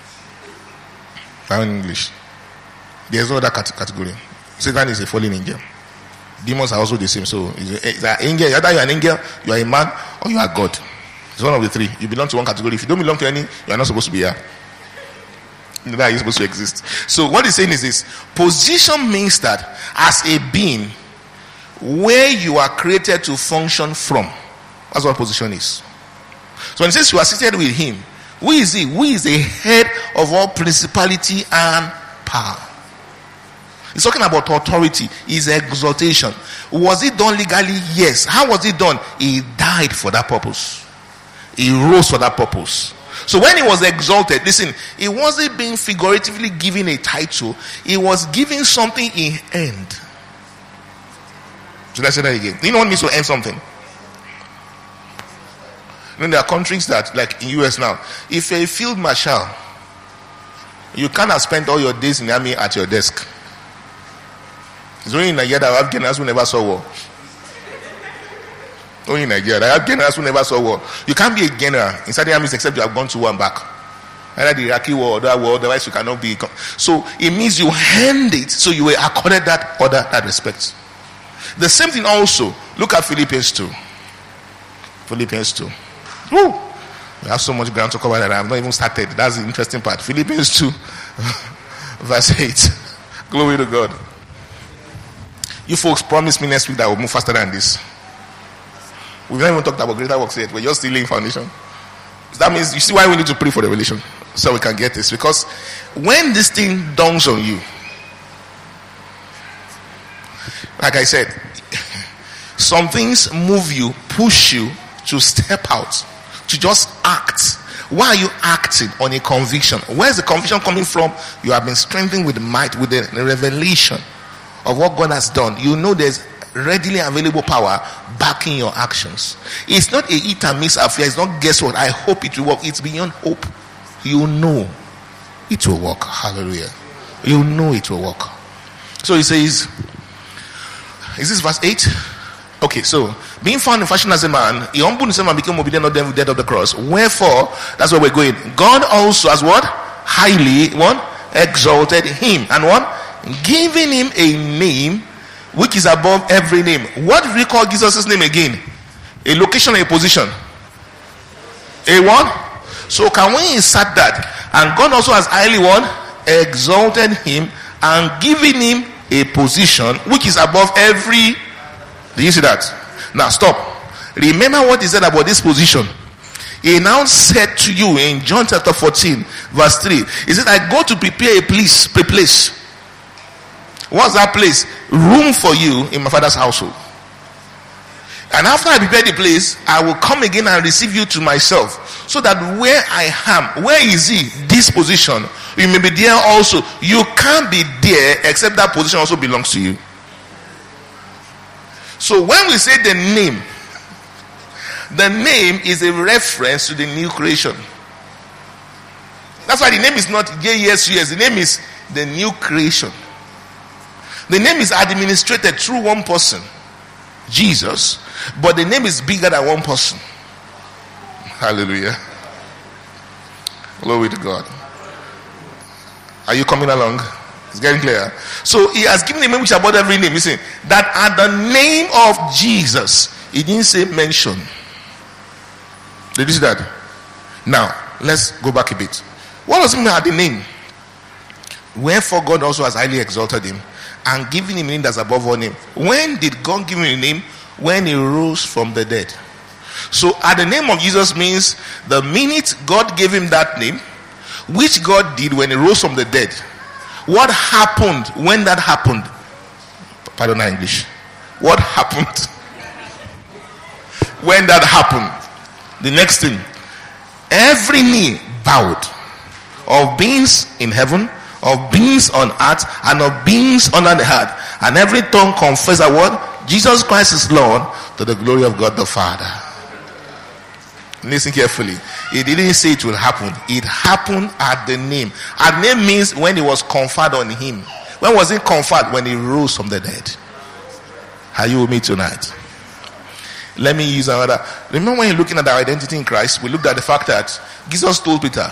In English, there's no other category. Satan is a fallen angel. Demons are also the same. So it's an angel. Either you are an angel, you are a man, or you are God. It's one of the three. You belong to one category. If you don't belong to any, you are not supposed to be here. Neither are you supposed to exist. So what he's saying is this: position means that as a being, where you are created to function from. That's what position is. So when it says you are seated with him, who is he? Who is the head of all principality and power? He's talking about authority, his exaltation. Was it done legally? Yes. How was it done? He died for that purpose. He rose for that purpose. So when he was exalted, listen, he wasn't being figuratively given a title. He was giving something in end. Should I say that again? Do you know what it means to end something? You know, there are countries that, like in U S now, if you're a field marshal, you can't have spent all your days in the army at your desk. It's only in Nigeria that I have generals who never saw war. Only in Nigeria that I have generals who never saw war. You can't be a general inside the army except you have gone to war and back. Either the Iraqi war or that war, otherwise you cannot be. So it means you hand it, so you were accorded that order, that respect. The same thing also. Look at Philippians two. Philippians two. Woo! We have so much ground to cover that I have not even started. That's the interesting part. Philippians two, verse eight. Glory to God. You folks promised me next week that we'll move faster than this. We've not even talked about greater works yet. We're just still laying foundation. That means you see why we need to pray for the revelation, so we can get this. Because when this thing dawns on you, like I said, some things move you, push you to step out, to just act. Why are you acting on a conviction? Where's the conviction coming from? You have been strengthened with might, with the revelation of what God has done. You know there's readily available power backing your actions. It's not a hit and miss affair. It's not guess what. I hope it will work. It's beyond hope. You know it will work. Hallelujah. You know it will work. So he says, is this verse eight? Okay, so being found in fashion as a man, he humbled himself and became obedient unto the death of the cross. Wherefore, that's where we're going. God also has what? Highly what? Exalted him. And what? Giving him a name which is above every name. What do we call Jesus' name again? A location, a position. A what? So can we insert that? And God also has highly what? Exalted him and given him a position which is above every. Do you see that? Now stop. Remember what he said about this position. He now said to you in John chapter fourteen verse three. He said, I go to prepare a place, a place. What's that place? Room for you in my Father's household. And after I prepare the place, I will come again and receive you to myself. So that where I am, where is he? This position. You may be there also. You can't be there except that position also belongs to you. So when we say the name, the name is a reference to the new creation. That's why the name is not J E S U S. The name is the new creation. The name is administrated through one person, Jesus, but the name is bigger than one person. Hallelujah. Glory to God. Are you coming along? It's getting clear. So he has given a name which is above every name. Listen, that at the name of Jesus, he didn't say mention. Did you see that? Now, let's go back a bit. What does it mean at the name? Wherefore God also has highly exalted him and given him a name that's above all name. When did God give him a name? When he rose from the dead. So at the name of Jesus means the minute God gave him that name, which God did when he rose from the dead. What happened when that happened? Pardon my English. What happened when that happened? The next thing, every knee bowed, of beings in heaven, of beings on earth, and of beings under the earth, and every tongue confess that what? Jesus Christ is Lord, to the glory of God the Father. Listen carefully. It didn't say it will happen. It happened at the name. At name means when it was conferred on him. When was it conferred? When he rose from the dead. Are you with me tonight? Let me use another. Remember when you're looking at our identity in Christ, we looked at the fact that Jesus told Peter,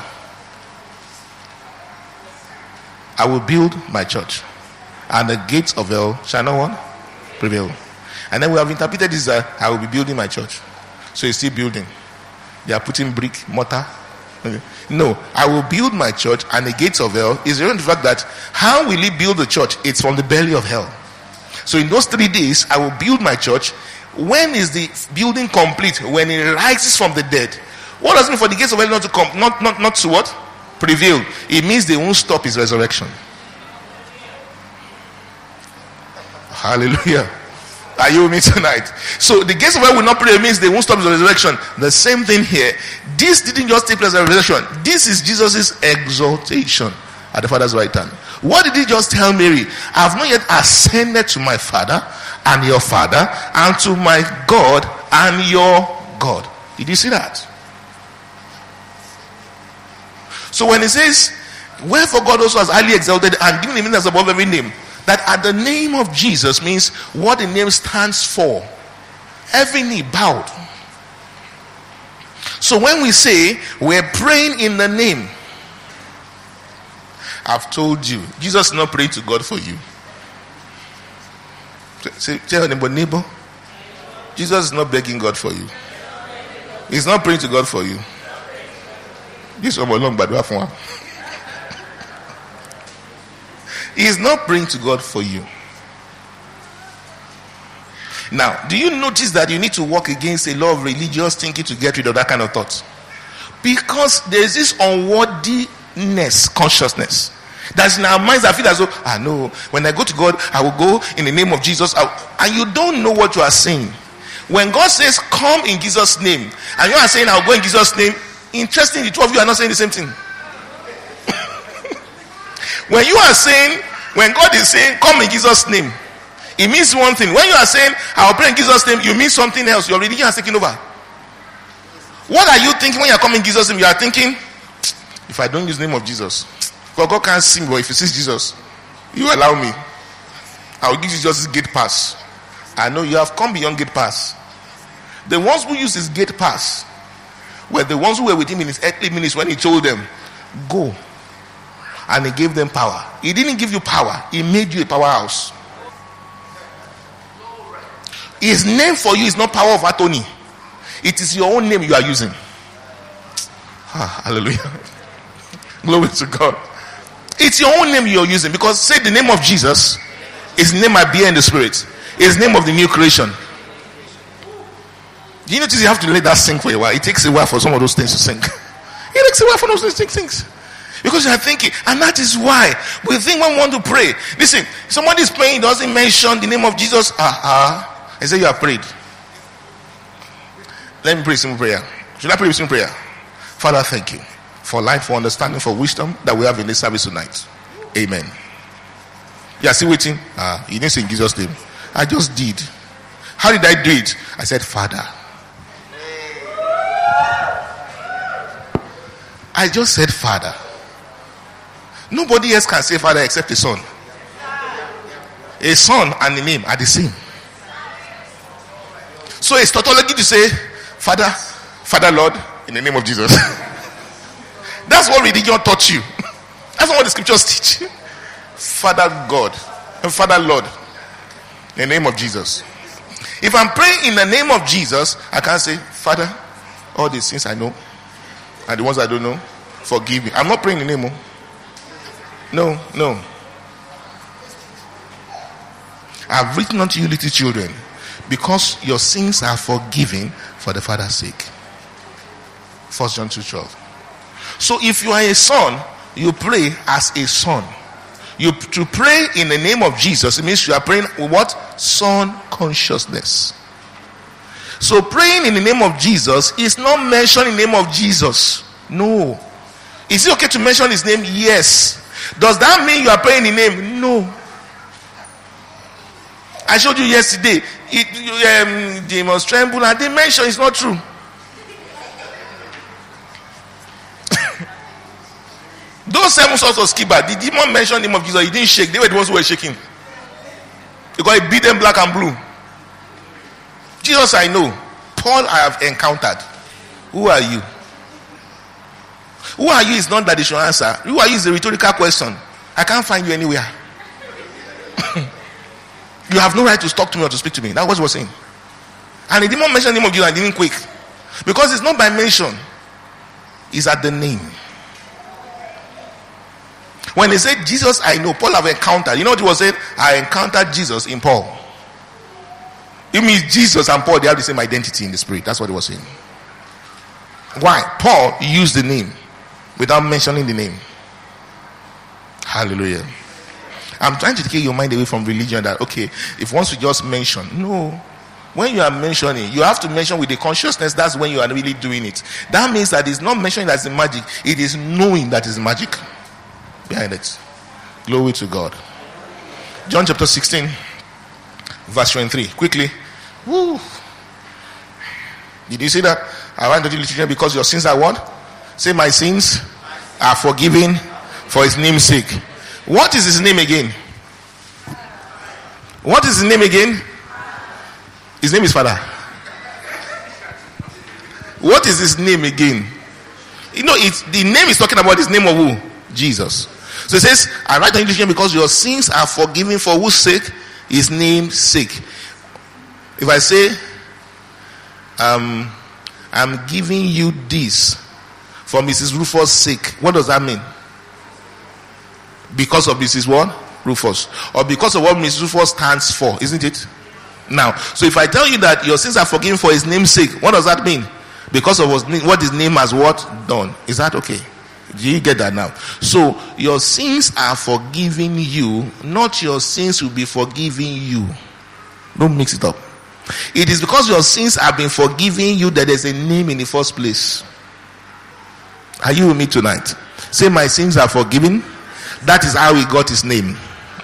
I will build my church, and the gates of hell shall not what? Prevail. And then we have interpreted this as I will be building my church. So he's still building. They are putting brick, mortar. No, I will build my church, and the gates of hell is the fact that how will he build the church? It's from the belly of hell. So in those three days, I will build my church. When is the building complete? When he rises from the dead. What does it mean for the gates of hell not to come? Not, not, not to what? Prevail. It means they won't stop his resurrection. Hallelujah. Are you with me tonight? So the gates of hell will not prevail means they won't stop his resurrection. The same thing here. This didn't just take place as a resurrection. This is Jesus' exaltation at the Father's right hand. What did he just tell Mary? I have not yet ascended to my Father and your Father, and to my God and your God. Did you see that? So when he says, wherefore God also has highly exalted and given him a name that's above every name, that at the name of Jesus means what the name stands for. Every knee bowed. So when we say we're praying in the name, I've told you, Jesus is not praying to God for you. Say, tell your neighbor, neighbor, Jesus is not begging God for you. He's not praying to God for you. This one long, but He's not praying to God for you. Now, do you notice that you need to work against a law of religious thinking to get rid of that kind of thought? Because there's this unworthiness consciousness that's in our minds that feel as though, I know, when I go to God, I will go in the name of Jesus. And you don't know what you are saying. When God says, come in Jesus' name, and you are saying, I'll go in Jesus' name, interestingly, the two of you are not saying the same thing. When you are saying, when God is saying, come in Jesus' name, it means one thing. When you are saying, I will pray in Jesus' name, you mean something else. Your religion has taken over. What are you thinking when you are coming in Jesus' name? You are thinking, if I don't use the name of Jesus, God, God can't see me, but if he sees Jesus, you allow me. I will give you just this gate pass. I know you have come beyond gate pass. The ones who used his gate pass were the ones who were with him in his earthly ministry when he told them, go. And he gave them power. He didn't give you power. He made you a powerhouse. His name for you is not power of attorney. It is your own name you are using. Ah, hallelujah. Glory to God. It's your own name you are using. Because say the name of Jesus is the name I bear in the spirit. It's the name of the new creation. Do you notice you have to let that sink for a while? It takes a while for some of those things to sink. It takes a while for those things to sink. Because you are thinking, and that is why we think when we want to pray. Listen, somebody is praying, doesn't mention the name of Jesus. Ah, uh-huh. I say you have prayed. Let me pray simple prayer. Should I pray with simple prayer? Father, thank you for life, for understanding, for wisdom that we have in this service tonight. Amen. You are still waiting? Ah, you didn't say in Jesus' name. I just did. How did I do it? I said, Father. I just said, Father. Nobody else can say Father except the Son. A son and the name are the same. So it's tautology to say Father, Father Lord, in the name of Jesus. That's what religion taught you. That's not what the scriptures teach. Father God and Father Lord, in the name of Jesus. If I'm praying in the name of Jesus, I can't say Father, all the sins I know and the ones I don't know, forgive me. I'm not praying in the name of. No, no. I've written unto you, little children, because your sins are forgiven for the Father's sake. First John two twelve. So if you are a son, you pray as a son. You to pray in the name of Jesus, it means you are praying with what? Son consciousness. So praying in the name of Jesus is not mentioning the name of Jesus. No. Is it okay to mention his name? Yes. Does that mean you are praying in the name? No. I showed you yesterday. It, um, they must tremble, and they mention it's not true. Those seven sons of Sceva, the demon mentioned the name of Jesus. He didn't shake. They were the ones who were shaking. Because he beat them black and blue. Jesus I know. Paul I have encountered. Who are you? Who are you is not that they should answer. Who are you is a rhetorical question. I can't find you anywhere. You have no right to talk to me or to speak to me. That's what he was saying. And he didn't mention the name of Jesus and didn't quake. Because it's not by mention. It's at the name. When they said Jesus I know, Paul have encountered. You know what he was saying? I encountered Jesus in Paul. It means Jesus and Paul, they have the same identity in the spirit. That's what he was saying. Why? Paul used the name without mentioning the name. Hallelujah. I'm trying to take your mind away from religion that, okay, if once we just mention. No. When you are mentioning, you have to mention with the consciousness. That's when you are really doing it. That means that it's not mentioning that's the magic. It is knowing that is magic behind it. Glory to God. John chapter sixteen, verse twenty-three. Quickly. Woo. Did you see that? I want to tell you because your sins are what? Say my sins are forgiven for his name's sake. What is his name again? What is his name again? His name is Father. What is his name again? You know, it's the name is talking about his name of who? Jesus. So it says, I write unto you because your sins are forgiven for whose sake? His name's sake. If I say, um, I'm giving you this for Missus Rufus' sake, what does that mean? Because of Missus what? Rufus. Or because of what Missus Rufus stands for, isn't it? Now, so if I tell you that your sins are forgiven for his name's sake, what does that mean? Because of what his name has what? Done. Is that okay? Do you get that now? So, your sins are forgiven you, not your sins will be forgiven you. Don't mix it up. It is because your sins have been forgiven you that there's a name in the first place. Are you with me tonight? Say, my sins are forgiven. That is how he got his name.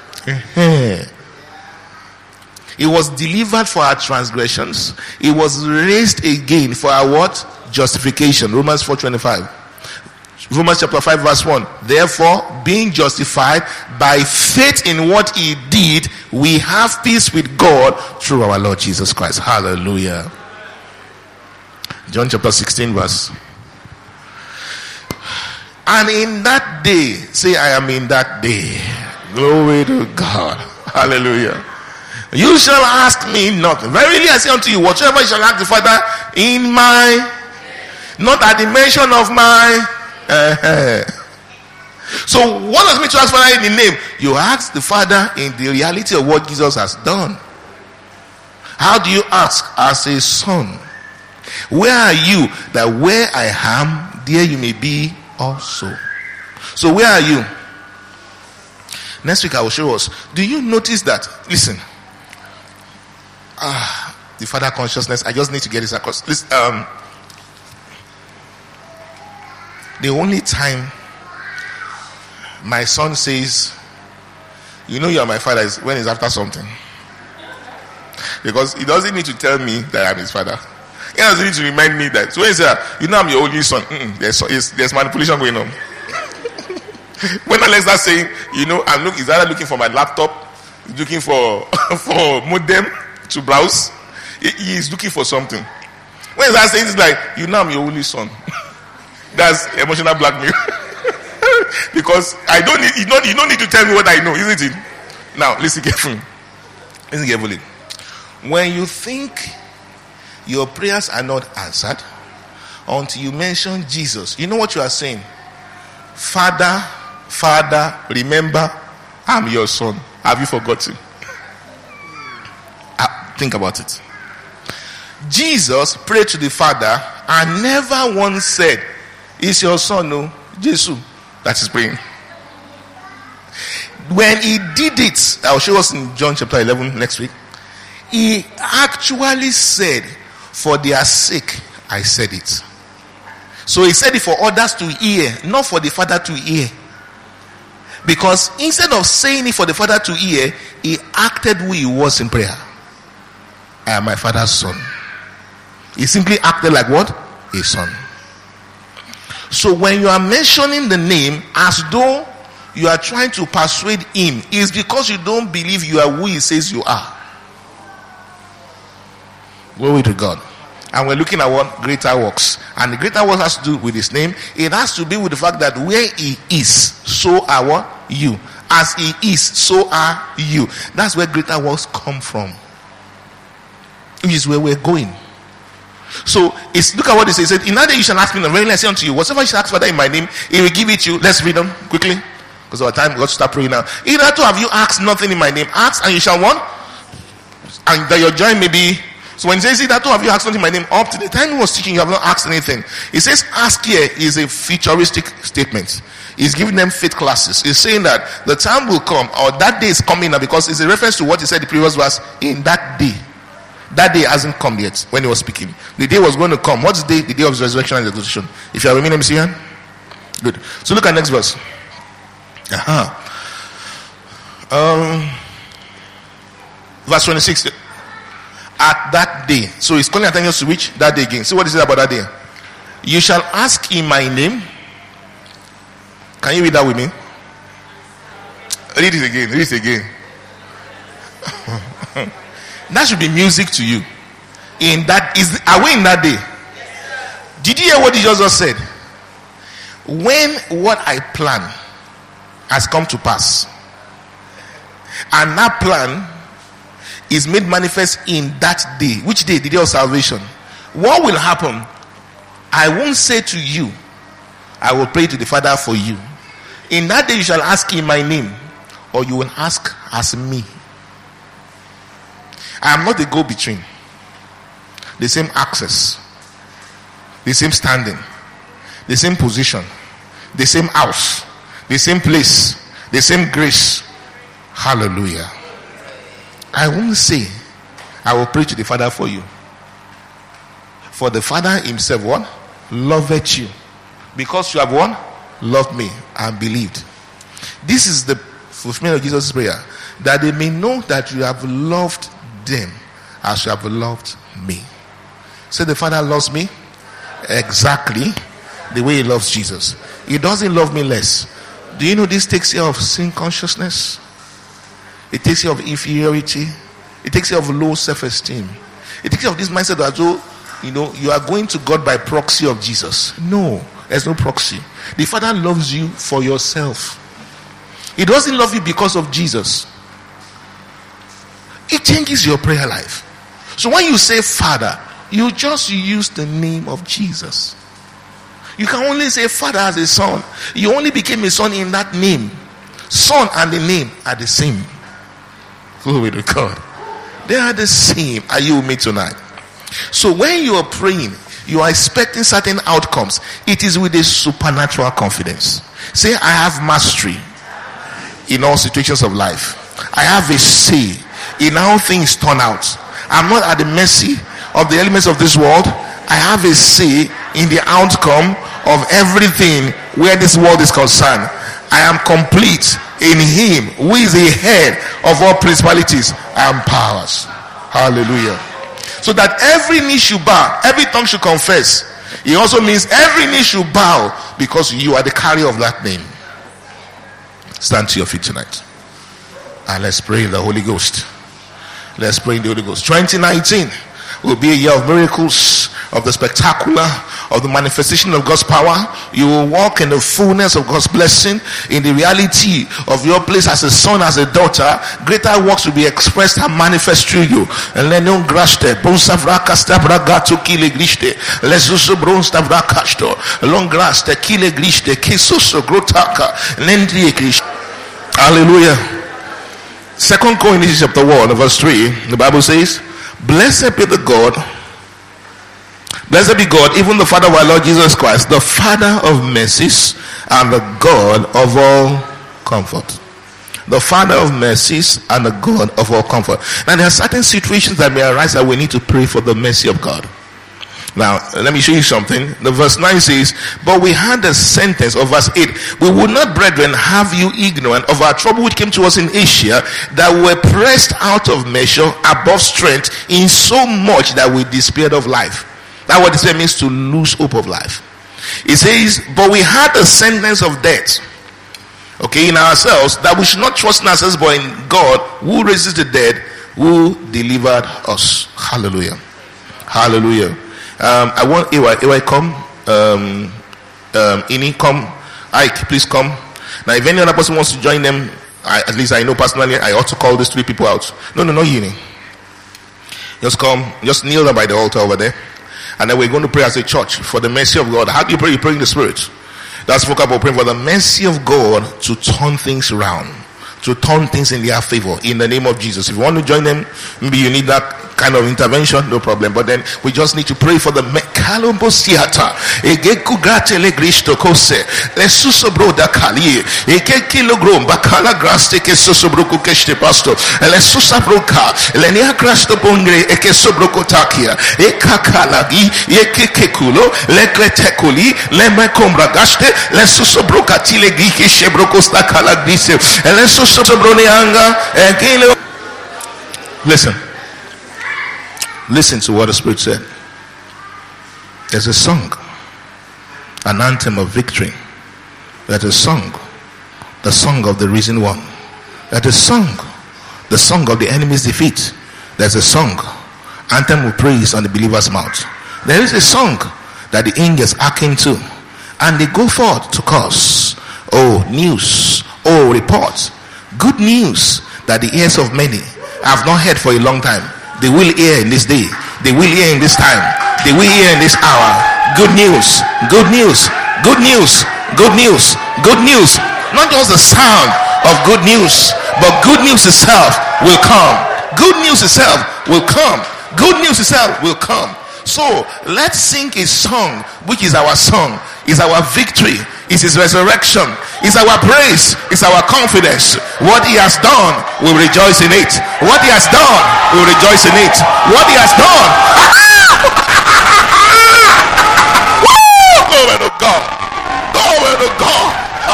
He was delivered for our transgressions. He was raised again for our what? Justification. Romans four twenty-five. Romans chapter five verse one. Therefore, being justified by faith in what he did, we have peace with God through our Lord Jesus Christ. Hallelujah. John chapter sixteen verse. And in that day, say I am in that day. Glory to God. Hallelujah. You shall ask me nothing. Verily I say unto you, whatever you shall ask the Father in my, not at the mention of my. Uh-huh. So what does it mean to ask Father in the name? You ask the Father in the reality of what Jesus has done. How do you ask? As a son. Where are you? That where I am, there you may be also. So where are you? Next week I will show us. Do you notice that? Listen. Ah, the Father consciousness. I just need to get this across. Listen, um, the only time my son says, you know you are my father, is when he's after something. Because he doesn't need to tell me that I'm his father. He doesn't need to remind me that. So when he says, you know I'm your only son, there's, there's manipulation going on. When Alex starts saying, you know, I'm look, is either looking for my laptop, looking for for modem to browse, he, he is looking for something. When he starts saying it's like, you know, I'm your only son. That's emotional blackmail. Because I don't need, you don't, you don't need to tell me what I know, isn't it? Now, listen carefully. Listen carefully. When you think your prayers are not answered until you mention Jesus, you know what you are saying? Father, Father, remember, I'm your son. Have you forgotten? Uh, think about it. Jesus prayed to the Father and never once said, it's your son, no, Jesus, that is praying. When he did it, I'll show us in John chapter eleven next week. He actually said, for their sake, I said it. So he said it for others to hear, not for the Father to hear. Because instead of saying it for the Father to hear, he acted who he was in prayer. I am my Father's son. He simply acted like what? A son. So when you are mentioning the name as though you are trying to persuade him, it's because you don't believe you are who he says you are. Glory to God. And we're looking at what? Greater works. And the greater works has to do with his name. It has to do with the fact that where he is, so are what? You. As he is, so are you. That's where greater works come from. Which is where we're going. So it's, look at what it says. It said, in that day you shall ask me, the very I say unto you, whatsoever you shall ask Father in my name, he will give it to you. Let's read them quickly, because our time, we've got to start praying now. Hitherto have you asked nothing in my name. Ask and you shall want, and that your joy may be. So when he says hitherto have you asked nothing in my name, up to the time he was teaching, you have not asked anything. He says ask here is a futuristic statement. He's giving them faith classes. He's saying that the time will come, or that day is coming now, because it's a reference to what he said the previous verse, in that day. That day hasn't come yet when he was speaking. The day was going to come. What's the day? The day of his resurrection and exaltation. If you are with me, let me see here. Good. So look at next verse. Uh-huh. Um, verse twenty-six. At that day. So he's calling attention to which? That day again. See what is it about that day? You shall ask in my name. Can you read that with me? Read it again. Read it again. That should be music to you. In that is are we in that day? Did you hear what he just said? When what I plan has come to pass, and that plan is made manifest in that day. Which day? The day of salvation. What will happen? I won't say to you, I will pray to the Father for you. In that day you shall ask in my name, or you will ask as me. I am not the go-between. The same access, the same standing, the same position, the same house, the same place, the same grace. Hallelujah. I won't say I will pray to the Father for you. For the Father himself what? Loveth you. Because you have what? Loved me and believed. This is the fulfillment of Jesus' prayer. That they may know that you have loved them as you have loved me. Say the Father loves me exactly the way he loves Jesus. He doesn't love me less. Do you know this takes care of sin consciousness? It takes care of inferiority. It takes care of low self-esteem. It takes care of this mindset that though, you know, you are going to God by proxy of Jesus. No, there's no proxy. The Father loves you for yourself. He doesn't love you because of Jesus. It changes your prayer life. So when you say Father, you just use the name of Jesus. You can only say Father as a son. You only became a son in that name. Son and the name are the same. Glory to God. They are the same. Are you with me tonight? So when you are praying, you are expecting certain outcomes. It is with a supernatural confidence. Say, I have mastery in all situations of life. I have a say in how things turn out. I'm not at the mercy of the elements of this world. I have a say in the outcome of everything where this world is concerned. I am complete in him who is the head of all principalities and powers. Hallelujah. So that every knee should bow, every tongue should confess. It also means every knee should bow because you are the carrier of that name. Stand to your feet tonight. And let's pray in the Holy Ghost. Let's pray in the Holy Ghost. twenty nineteen will be a year of miracles, of the spectacular, of the manifestation of God's power. You will walk in the fullness of God's blessing, in the reality of your place as a son, as a daughter. Greater works will be expressed and manifest through you. And then don't grash there. Bonsavraka stabragato kile grishte. Lesuso bronstavrakasto. Long grass the kile grishte. Kesuso grotaka. Lendri grish. Hallelujah. Second Corinthians chapter one, verse three. The Bible says, blessed be the God, blessed be God, even the Father of our Lord Jesus Christ, the Father of mercies and the God of all comfort. The Father of mercies and the God of all comfort. Now there are certain situations that may arise that we need to pray for the mercy of God. Now, let me show you something. The verse nine says, but we had a sentence of verse eight. We would not, brethren, have you ignorant of our trouble which came to us in Asia, that we were pressed out of measure, above strength, in so much that we despaired of life. That's what despair means, to lose hope of life. It says, but we had a sentence of death, okay, in ourselves, that we should not trust in ourselves, but in God, who raises the dead, who delivered us. Hallelujah. Hallelujah. Um, I want A Y, A Y come, um, um, Ini come, Ike, please come. Now, if any other person wants to join them, I, at least I know personally, I ought to call these three people out. No, no, no, Ini. Just come, just kneel down by the altar over there. And then we're going to pray as a church for the mercy of God. How do you pray? You pray in the Spirit. That's what we're praying for, the mercy of God to turn things around, to turn things in their favor, in the name of Jesus. If you want to join them, maybe you need that kind of intervention, no problem. But then we just need to pray for the Kalobosiata. Egekugate legristo kose. Lesusobro da kali. Eke kilogram bakala graste ke sosobroku keshte pasto. Lesusabroka. Lenia grasto bongre eke sobroko takia. Ekakalagi. Eke kekulo. Lekretekuli. Leme kombra gaste. Lesusobroka tile gike shebroko stakala grise. Lesusobrone anga. Ekilo. Listen. Listen to what the Spirit said. There's a song, an anthem of victory. There's a song, the song of the risen one. There's a song, the song of the enemy's defeat. There's a song, anthem of praise on the believer's mouth. There is a song that the angels hearken to, and they go forth to cause, oh, news, oh, reports, good news that the ears of many have not heard for a long time. They will hear in this day. They will hear in this time. They will hear in this hour. Good news. Good news. Good news. Good news. Good news. Not just the sound of good news, but good news itself will come. Good news itself will come. Good news itself will come. So let's sing a song, which is our song, is our victory, is his resurrection, is our praise, is our confidence. What he has done, we'll rejoice in it. What he has done, we'll rejoice in it. What he has done. Woo! Glory to God. Glory to God.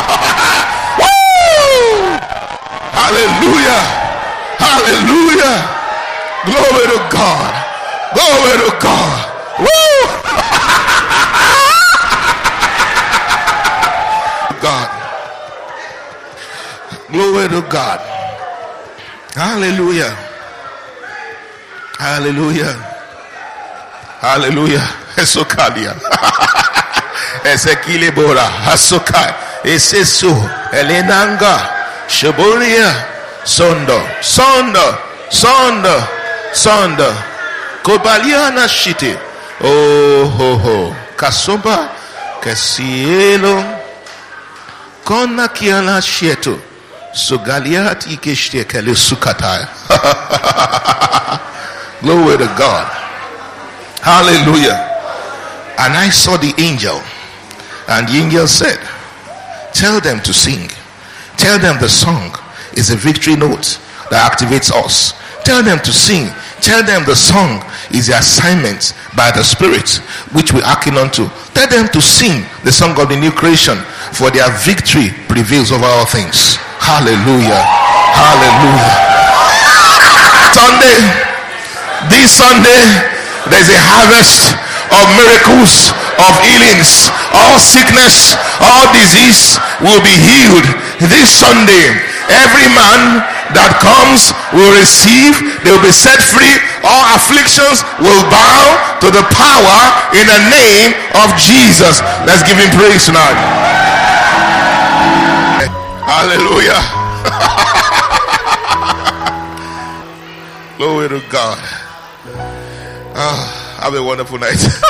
Woo! Hallelujah. Hallelujah. Glory to God. Glory to God. Woo! God. Glory to God. Hallelujah. Hallelujah. Hallelujah. Esokalia. Esekile bora. Hasoka. Esesu. Elenanga. Shaburia. Sondo. Sondo. Sondo. Sondo. Kobaliana shite. Oh ho ho. Kasomba. Kasielo. Kona kiala sheto. Sugaliat ikeshte kele sukata. Glory to God. Hallelujah. And I saw the angel, and the angel said, tell them to sing. Tell them the song is a victory note that activates us. Tell them to sing. Tell them the song is the assignment by the Spirit which we hearken unto. Tell them to sing the song of the new creation, for their victory prevails over all things. Hallelujah. Hallelujah. Sunday, this Sunday, there's a harvest of miracles, of healings. All sickness, all disease will be healed this Sunday, every man that comes will receive, they will be set free. All afflictions will bow to the power in the name of Jesus. Let's give him praise tonight. Hallelujah. Glory to God. Oh, have a wonderful night.